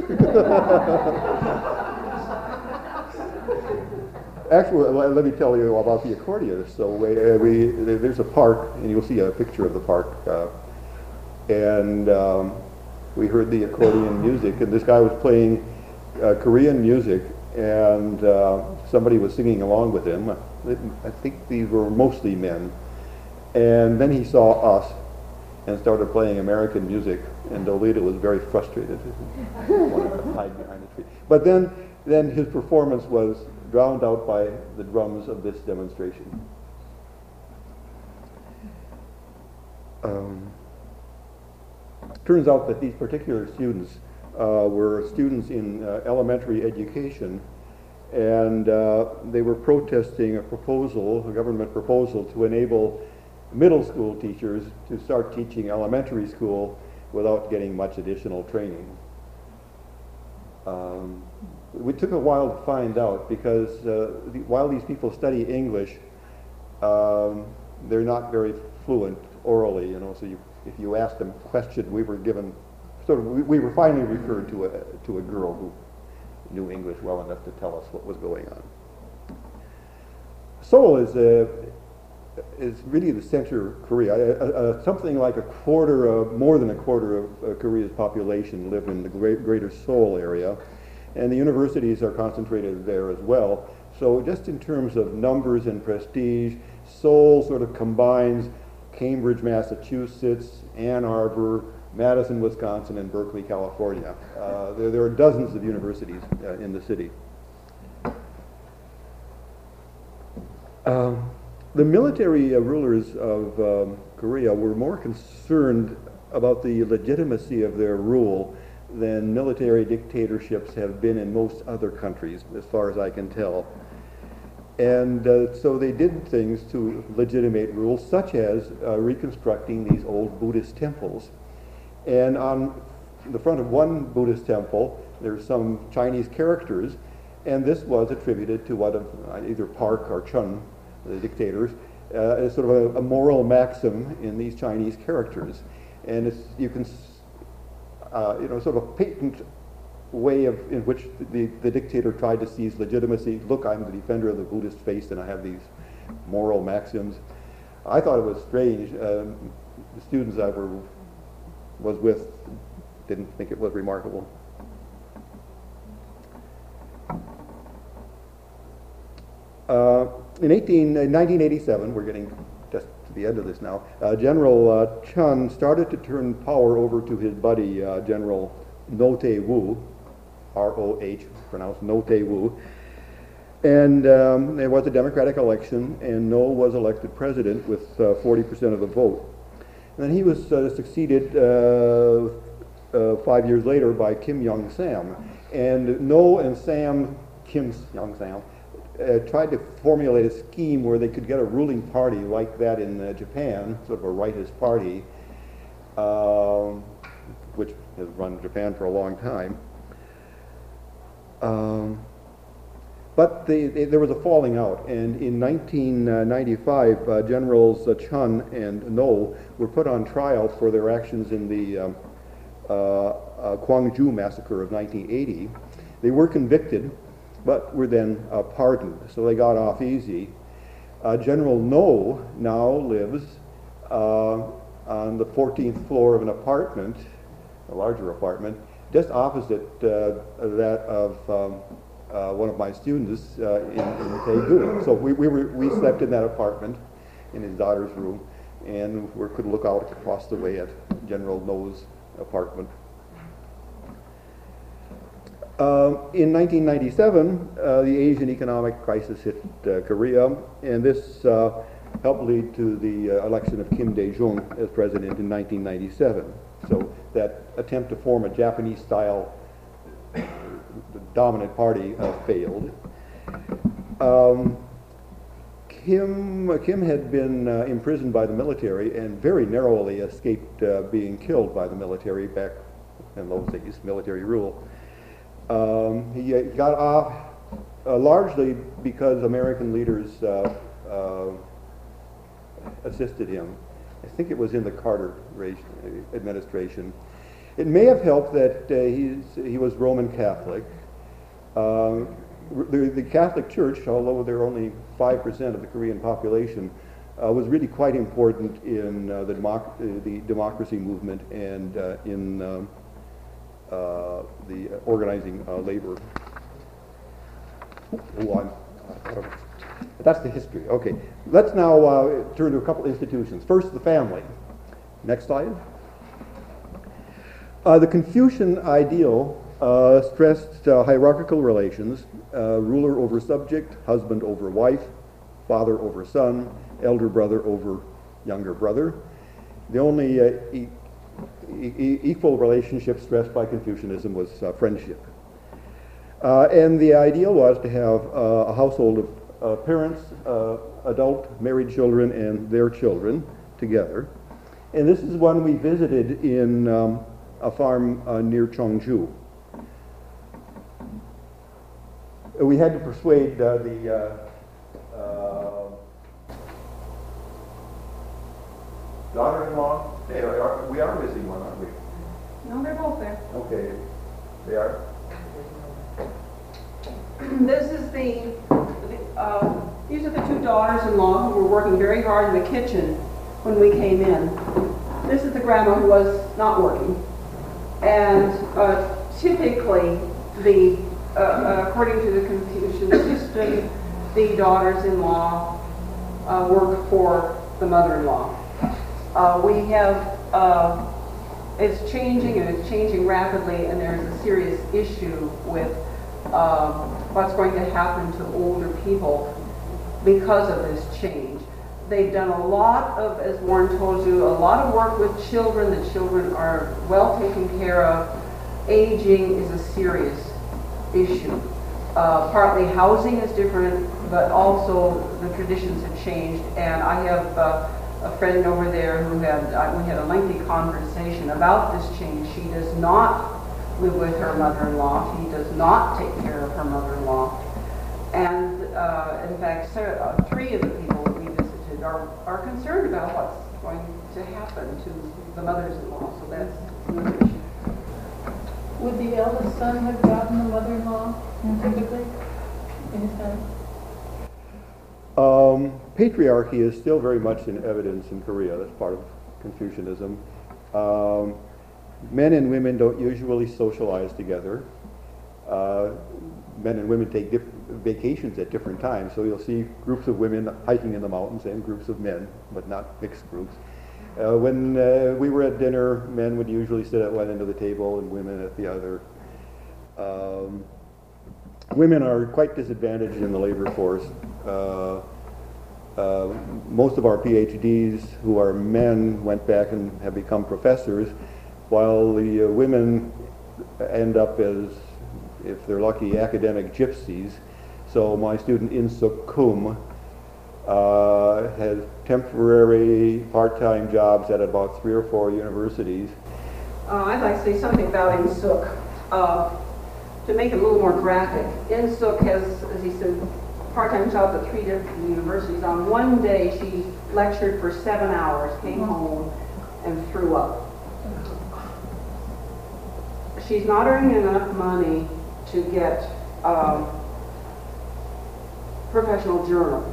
Actually, let me tell you about the accordionist. So there's a park, and you'll see a picture of the park. And we heard the accordion music, and this guy was playing Korean music, and somebody was singing along with him. I think these were mostly men. And then he saw us and started playing American music, and Dolita was very frustrated. Wanted to hide behind the tree. But then his performance was drowned out by the drums of this demonstration. Turns out that these particular students were students in elementary education, and they were protesting a government proposal to enable middle school teachers to start teaching elementary school without getting much additional training. We took a while to find out because while these people study English, they're not very fluent orally, so if you asked them a question, we were given we were finally referred to a girl who knew English well enough to tell us what was going on. Seoul is really the center of Korea. Something like more than a quarter of Korea's population live in the greater Seoul area, and the universities are concentrated there as well. So just in terms of numbers and prestige, Seoul sort of combines Cambridge, Massachusetts, Ann Arbor, Madison, Wisconsin, and Berkeley, California. There are dozens of universities in the city. The military rulers of Korea were more concerned about the legitimacy of their rule than military dictatorships have been in most other countries, as far as I can tell. And so they did things to legitimate rules, such as reconstructing these old Buddhist temples. And on the front of one Buddhist temple, there's some Chinese characters, and this was attributed to one of either Park or Chun, the dictators, as sort of a moral maxim in these Chinese characters. And you can, sort of a patent way in which the dictator tried to seize legitimacy. Look, I'm the defender of the Buddhist faith, and I have these moral maxims. I thought it was strange. The students I was with didn't think it was remarkable. In 1987, we're getting just to the end of this now, General Chun started to turn power over to his buddy, General No Tae-woo, R-O-H, pronounced No Tae-woo. And there was a democratic election, and No was elected president with 40% of the vote. And then he was succeeded 5 years later by Kim Young-sam. And No and Kim Young-sam, tried to formulate a scheme where they could get a ruling party like that in Japan, sort of a rightist party, which has run Japan for a long time. But there was a falling out, and in 1995, Generals Chun and No were put on trial for their actions in the Gwangju massacre of 1980. They were convicted, but were then pardoned, so they got off easy. General No now lives on the 14th floor of an apartment, a larger apartment, just opposite that of one of my students in Daegu. So we slept in that apartment in his daughter's room, and we could look out across the way at General No's apartment. In 1997, the Asian economic crisis hit Korea, and this helped lead to the election of Kim Dae-jung as president in 1997. So that attempt to form a Japanese-style dominant party failed. Kim had been imprisoned by the military and very narrowly escaped being killed by the military back in those days, military rule. He got off largely because American leaders assisted him. I think it was in the Carter administration. It may have helped that he was Roman Catholic. The Catholic Church, although they're only 5% of the Korean population, was really quite important in the democracy movement and in the organizing labor. Oh, But that's the history. Okay, let's now turn to a couple institutions. First, the family. Next slide. The Confucian ideal stressed hierarchical relations, ruler over subject, husband over wife, father over son, elder brother over younger brother. The only equal relationship stressed by Confucianism was friendship. And the ideal was to have a household of parents, adult married children, and their children together. And this is one we visited in a farm near Chongju. We had to persuade the daughter-in-law. Hey, we are missing one, aren't we? No, they're both there. Okay, they are. This is these are the two daughters-in-law who were working very hard in the kitchen when we came in. This is the grandma who was not working. And typically, according to the Confucian system, the daughters-in-law work for the mother-in-law. We have, it's changing, and it's changing rapidly, and there's a serious issue with what's going to happen to older people because of this change. They've done a lot of, as Warren told you, a lot of work with children. The children are well taken care of. Aging is a serious issue. Partly housing is different, but also the traditions have changed. And I have a friend over there who we had a lengthy conversation about this change. She does not live with her mother-in-law. She does not take care of her mother-in-law. And in fact, three of the people that we visited are concerned about what's going to happen to the mothers-in-law. So that's another issue. Would the eldest son have gotten the mother-in-law typically in his time? Patriarchy is still very much in evidence in Korea. That's part of Confucianism. Men and women don't usually socialize together. Men and women take vacations at different times, so you'll see groups of women hiking in the mountains and groups of men, but not mixed groups. When we were at dinner, men would usually sit at one end of the table and women at the other. Women are quite disadvantaged in the labor force. Most of our PhDs who are men went back and have become professors, while the women end up as, if they're lucky, academic gypsies. So my student In-Suk Kum has temporary part-time jobs at about 3 or 4 universities. I'd like to say something about In-Suk. To make it a little more graphic, In-Suk has, as he said, part-time jobs at 3 different universities. On one day, she lectured for 7 hours, came home, and threw up. She's not earning enough money to get professional journals.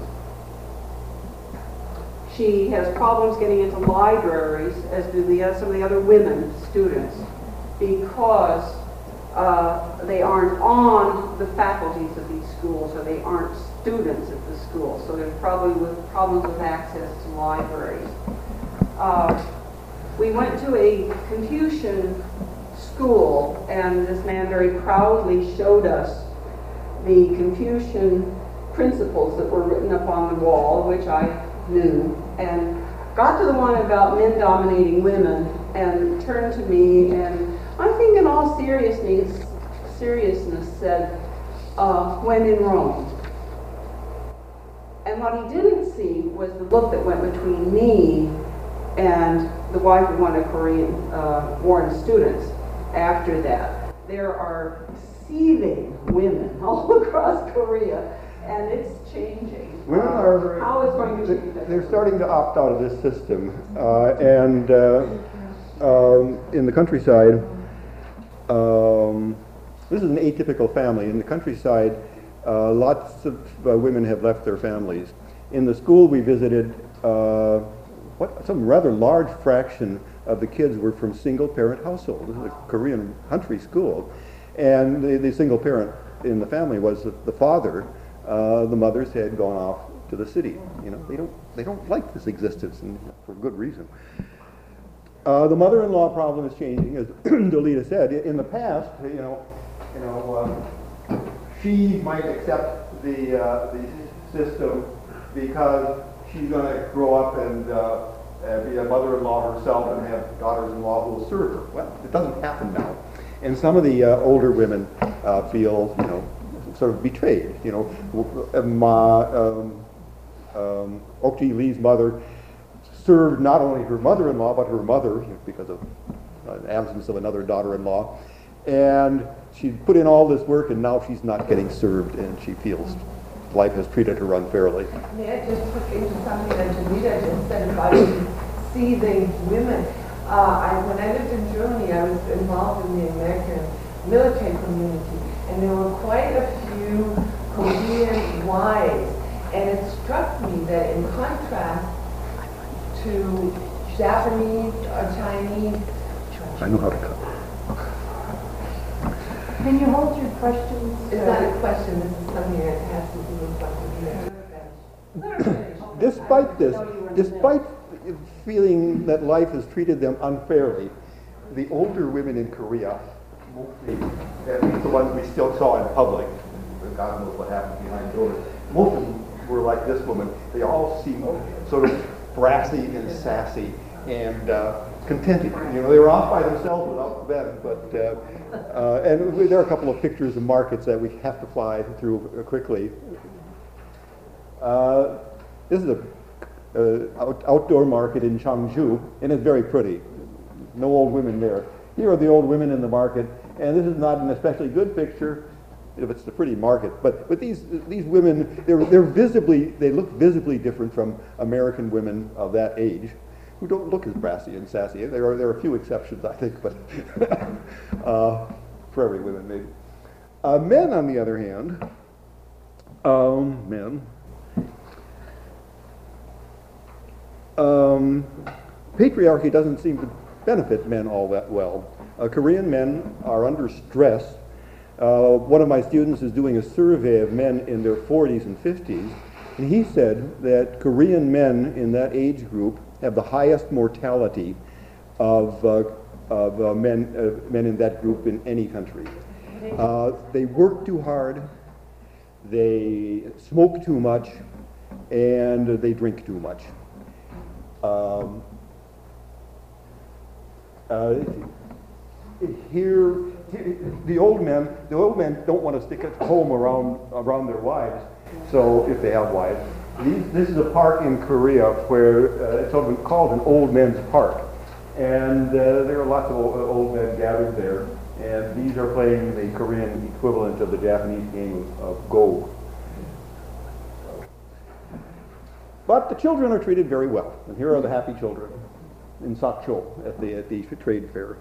She has problems getting into libraries, as do some of the other women students, because they aren't on the faculties of these schools, or they aren't students at the school. So there's probably problems with access to libraries. We went to a Confucian school, and this man very proudly showed us the Confucian principles that were written up on the wall, which I knew, and got to the one about men dominating women, and turned to me, and I think in all seriousness said, when in Rome. And what he didn't see was the look that went between me and the wife of one of Korean Warren students after that. There are seething women all across Korea, and it's changing. Women are, how it's going to change. They're starting to opt out of this system, and in the countryside, this is an atypical family. In the countryside, lots of women have left their families. In the school we visited, some rather large fraction of the kids were from single-parent households. This is a Korean country school, and the single parent in the family was the father, the mothers had gone off to the city. You know, they don't like this existence, and for good reason. The mother-in-law problem is changing, as Dolita said. In the past, she might accept the system because she's going to grow up and be a mother-in-law herself and have daughters-in-law who will serve her. Well, it doesn't happen now. And some of the older women feel, sort of betrayed. Okti Lee's mother served not only her mother-in-law, but her mother, because of an absence of another daughter-in-law. And she put in all this work, and now she's not getting served, and she feels life has treated her unfairly. May I just look into something that Janita just said about seething women? When I lived in Germany, I was involved in the American military community, and there were quite a few Korean wives, and it struck me that in contrast to Japanese or Chinese... I know how to cut. Can you hold your questions? It's not a question, this is something that has to do with something. Despite feeling that life has treated them unfairly, the older women in Korea, mostly, at least the ones we still saw in public, God knows what happens behind doors, most of them were like this woman. They all seemed sort of brassy and sassy and contented. They were off by themselves without them, but and there are a couple of pictures of markets that we have to fly through quickly. This is a outdoor market in Changju, and it's very pretty. No old women there. Here are the old women in the market, and this is not an especially good picture if it's a pretty market. But these women, they look visibly different from American women of that age, who don't look as brassy and sassy. There are a few exceptions, I think, but for every woman maybe. Men, on the other hand, patriarchy doesn't seem to benefit men all that well. Korean men are under stress. One of my students is doing a survey of men in their 40s and 50s, and he said that Korean men in that age group have the highest mortality of men in that group in any country. They work too hard, they smoke too much, and they drink too much. Here, the old men don't want to stick at home around their wives. So if they have wives, this is a park in Korea where it's called an old men's park, and there are lots of old men gathered there, and these are playing the Korean equivalent of the Japanese game of Go. But the children are treated very well, and here are the happy children in Sakcho at the trade fair.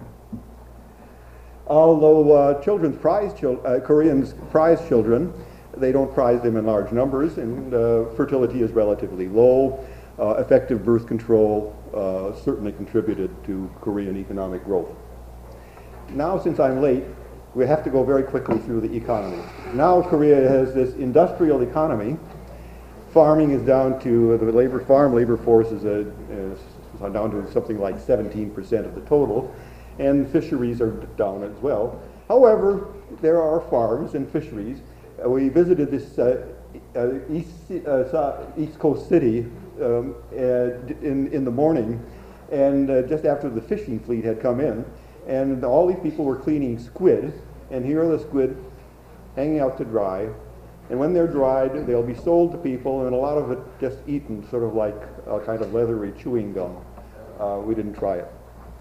Although Koreans prize children, they don't prize them in large numbers, and fertility is relatively low. Effective birth control certainly contributed to Korean economic growth. Now, since I'm late, we have to go very quickly through the economy. Now Korea has this industrial economy. Farming is down to, the farm labor force is down to something like 17% of the total, and fisheries are down as well. However, there are farms and fisheries. We visited this East Coast city in the morning, and just after the fishing fleet had come in, and all these people were cleaning squid, and here are the squid hanging out to dry. And when they're dried, they'll be sold to people, and a lot of it just eaten, sort of like a kind of leathery chewing gum. We didn't try it.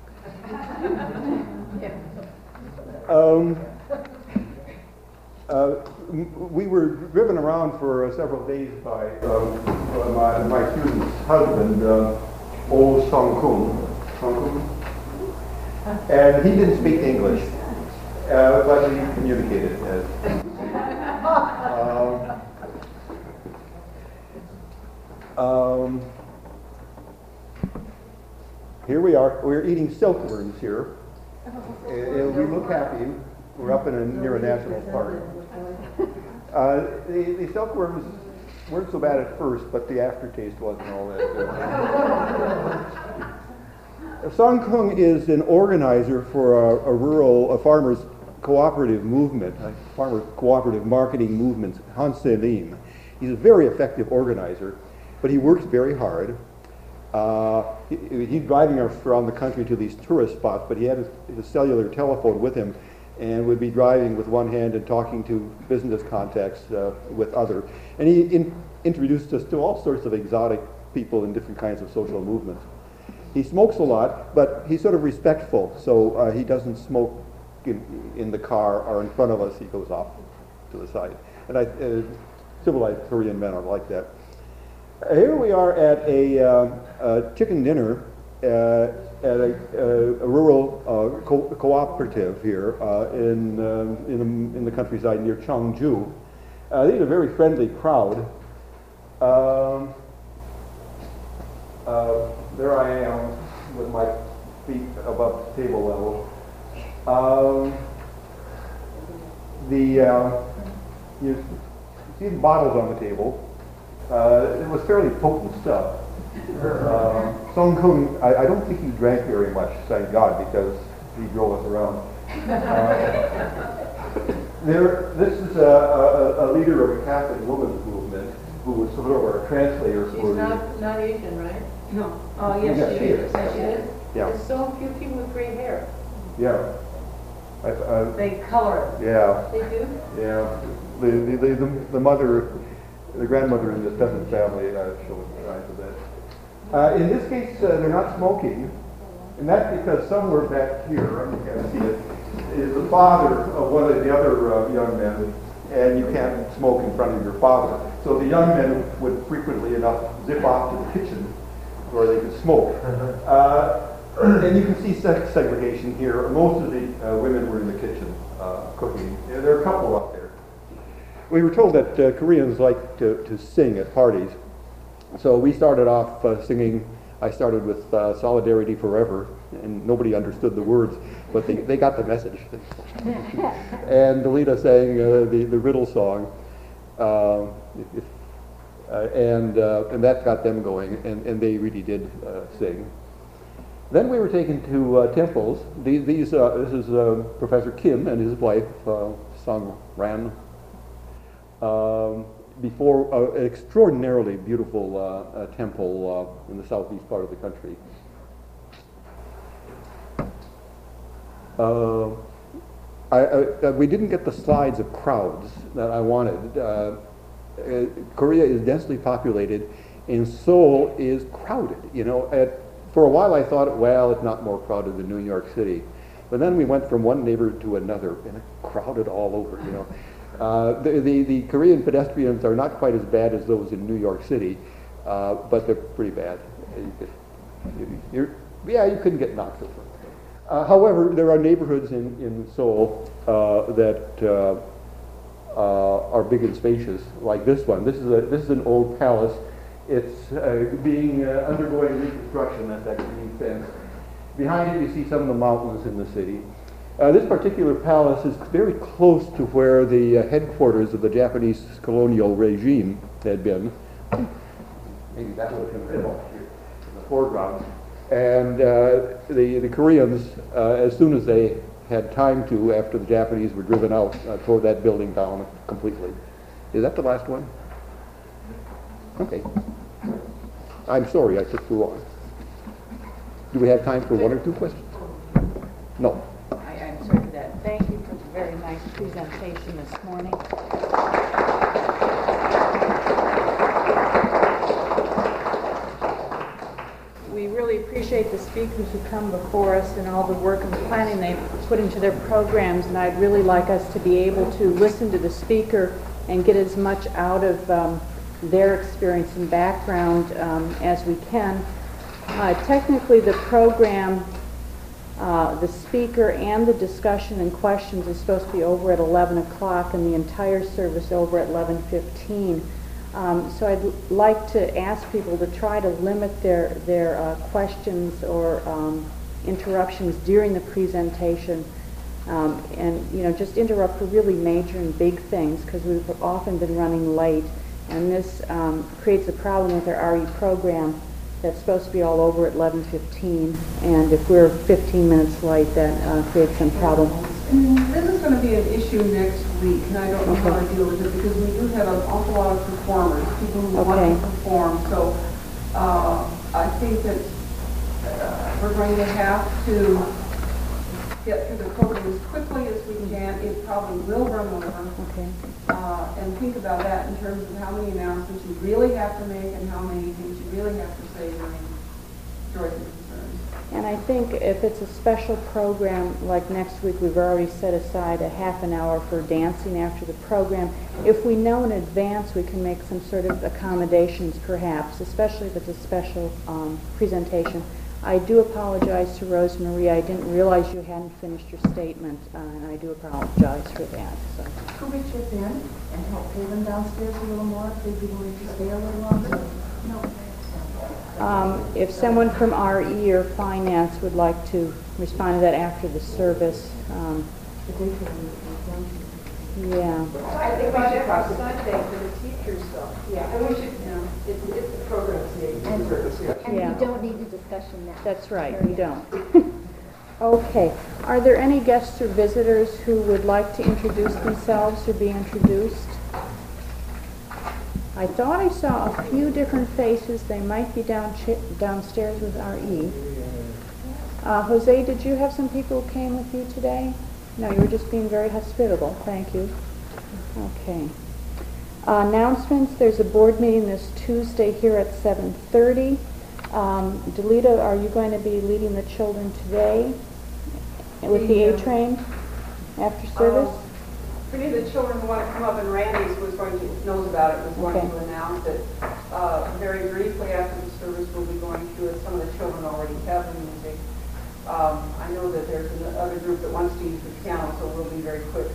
We were driven around for several days by my student's husband, old Song-kun. And he didn't speak English, but he communicated. Here we are. We're eating silkworms here. We look happy. We're up near a national park. The silkworms weren't so bad at first, but the aftertaste wasn't all that good. Song Kung is an organizer for a farmers cooperative movement, a farmer cooperative marketing movement, Hanse Lim. He's a very effective organizer, but he works very hard. He's driving us around the country to these tourist spots, but he had his cellular telephone with him and would be driving with one hand and talking to business contacts with other. And he introduced us to all sorts of exotic people in different kinds of social movements. He smokes a lot, but he's sort of respectful, so he doesn't smoke in the car or in front of us. He goes off to the side. And civilized Korean men are like that. Here we are at a chicken dinner at a rural cooperative here in the countryside near Cheongju. These are a very friendly crowd. There I am with my feet above table level. You see the bottles on the table. It was fairly potent stuff. Song Kung, I don't think he drank very much, thank God, because he drove us around. This is a leader of a Catholic women's movement who was sort of a translator for... She's not Asian, right? No. Oh, yes, she is. Yes, she is. Yeah. There's so few people with gray hair. Yeah. They color it. Yeah. They do? Yeah. The mother, the grandmother in this peasant family shows signs of that. In this case, they're not smoking, and that's because somewhere back here, you can't see it, is the father of one of the other young men, and you can't smoke in front of your father. So the young men would frequently enough zip off to the kitchen where they could smoke. And you can see sex segregation here. Most of the women were in the kitchen cooking. There are a couple up there. We were told that Koreans like to sing at parties. So we started off singing. I started with Solidarity Forever, and nobody understood the words, but they got the message. And Delita sang the riddle song, and that got them going, and they really did sing. Then we were taken to temples. This is Professor Kim and his wife, Song Ran, before an extraordinarily beautiful temple in the southeast part of the country. We didn't get the slides of crowds that I wanted. Korea is densely populated, and Seoul is crowded. You know, for a while I thought, well, it's not more crowded than New York City. But then we went from one neighborhood to another, and it crowded all over, you know. The Korean pedestrians are not quite as bad as those in New York City, but they're pretty bad. You couldn't get knocked over. However, there are neighborhoods in Seoul that are big and spacious, like this one. This is an old palace. It's being undergoing reconstruction. That's that green fence. Behind it, you see some of the mountains in the city. This particular palace is very close to where the headquarters of the Japanese colonial regime had been. Maybe that would have been up here in the foreground. And the Koreans, as soon as they had time to, after the Japanese were driven out, tore that building down completely. Is that the last one? Okay. I'm sorry I took too long. Do we have time for one or two questions? No. I'm sorry for that. Thank you for the very nice presentation this morning. We really appreciate the speakers who come before us and all the work and planning they put into their programs, and I'd really like us to be able to listen to the speaker and get as much out of their experience and background as we can. Technically, the program, the speaker and the discussion and questions is supposed to be over at 11 o'clock and the entire service over at 11:15. So I'd like to ask people to try to limit their questions or interruptions during the presentation and just interrupt for really major and big things because we've often been running late, and this creates a problem with our RE program that's supposed to be all over at 11:15, and if we're 15 minutes late, that creates some problem. This is going to be an issue next week, and I don't know how to deal with it because we do have an awful lot of performers, people who want to perform. So I think that we're going to have to get through the program as quickly as we can. It probably will run over. Okay. And think about that in terms of how many announcements you really have to make and how many things you really have to say during joys and concerns. And I think if it's a special program like next week, we've already set aside a half an hour for dancing after the program. If we know in advance, we can make some sort of accommodations perhaps, especially if it's a special presentation. I do apologize to Rose Marie. I didn't realize you hadn't finished your statement, and I do apologize for that. So. Could we chip in and help pay them downstairs a little more if they'd be willing to stay a little longer? No. If someone from RE or Finance would like to respond to that after the service. Yeah. I think we should have Sunday for the teachers though. Yeah. And we should, it's the program's name. And Yeah. we don't need a discussion now. That's right, we don't. Okay. Are there any guests or visitors who would like to introduce themselves or be introduced? I thought I saw a few different faces. They might be downstairs with RE. Jose, did you have some people who came with you today? No, you were just being very hospitable. Thank you. Okay. Announcements. There's a board meeting this Tuesday here at 7:30. Delita, are you going to be leading the children today with the A-Train after service? Any of the children who want to come up, and Randy's knows about it, was going to announce it. Very briefly after the service, we'll be going through it. Some of the children already have the music. I know that there's another group that wants to use the piano, so we'll be very quick.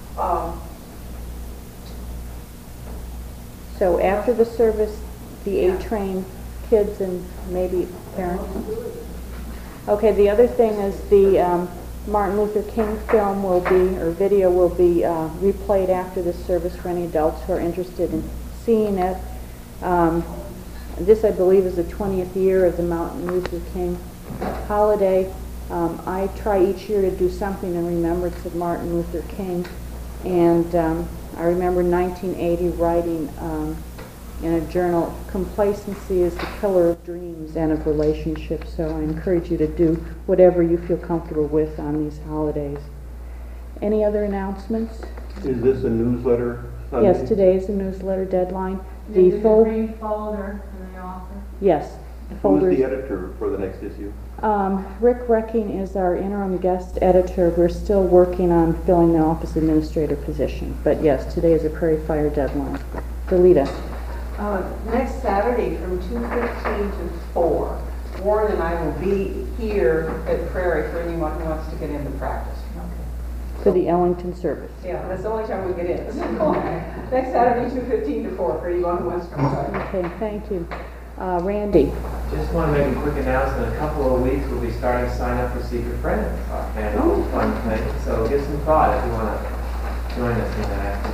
So after the service, the A-Train kids and maybe parents? Okay, the other thing is the Martin Luther King film will be, or video will be replayed after the service for any adults who are interested in seeing it. This, I believe, is the 20th year of the Martin Luther King holiday. I try each year to do something in remembrance of Martin Luther King, and I remember in 1980 writing in a journal, "Complacency is the killer of dreams and of relationships," so I encourage you to do whatever you feel comfortable with on these holidays. Any other announcements? Is this a newsletter Sunday? Yes, today is the newsletter deadline. The green folder in the office. Yes. Who's the editor for the next issue? Rick Recking is our interim guest editor. We're still working on filling the office administrator position. But yes, today is a Prairie Fire deadline. Delita. Next Saturday from 2:15 to 4, Warren and I will be here at Prairie for anyone who wants to get into practice. For the Ellington service. Yeah, that's the only time we get in. Next Saturday, 2:15 to 4, for anyone who wants to come by. Okay, thank you. Randy. Just want to make a quick announcement. In a couple of weeks, we'll be starting to sign up for Secret Friends, our annual fun thing. So give some thought if you want to join us in that.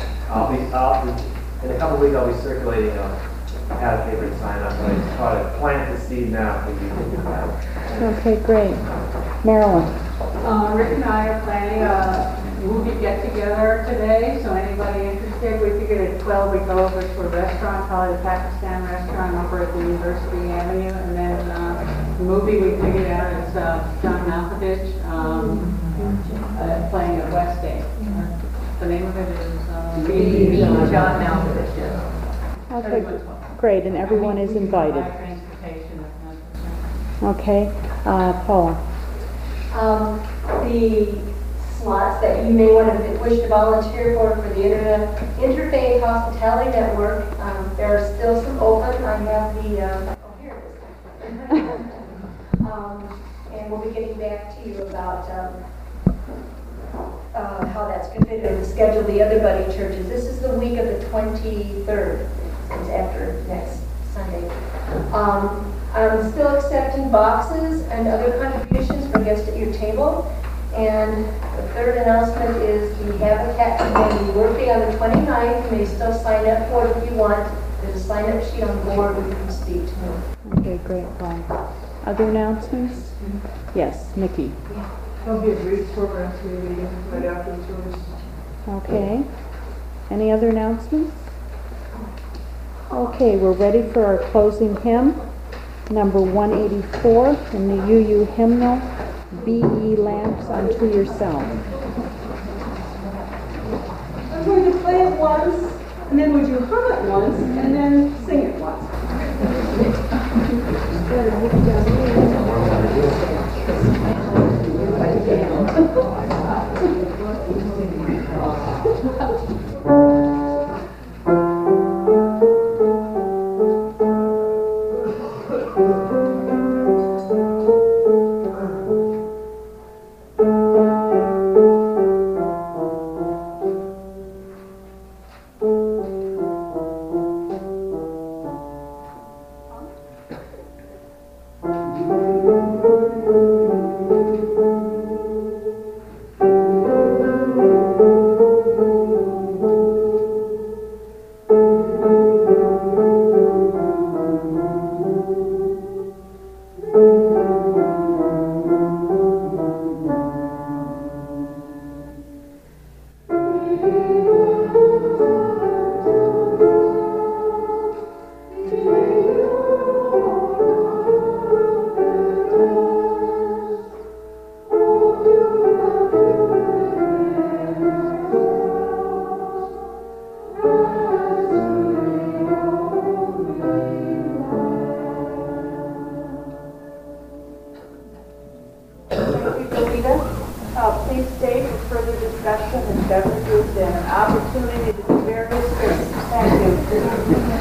In a couple of weeks, I'll be circulating a pad of paper to sign up. But I just thought I'd plant the seed now for you to think about it. Okay, great. Marilyn. Rick and I are planning a movie get-together today, so anybody interested, we figured at 12 we go over to a restaurant, probably the Pakistan restaurant over at the University Avenue, and then the movie we figured out is John Malkovich playing at West Day. The name of it is John Malkovich, yes. Okay, great, and everyone is invited. Okay, Paula. The slots that you may want to wish to volunteer for the Interfaith Hospitality Network, there are still some open. I have the, here it is. And we'll be getting back to you about how that's going to fit in the schedule of the other buddy churches. This is the week of the 23rd. It's after next Sunday. I'm still accepting boxes and other contributions for guests at your table. And the third announcement is the Habitat Committee working on the 29th. You may still sign up for it if you want. There's a sign-up sheet on the board where you can speak to me. Okay, great, Paul. Other announcements? Yes, Nikki. There'll be a great program maybe right after the service. Okay. Any other announcements? Okay, we're ready for our closing hymn, number 184 in the UU hymnal, Be Ye Lamps Unto Yourself. I'm going to play it once, and then would you hum it once, and then sing it once? Please stay for further discussion and beverages and an opportunity to do various things. Thank you.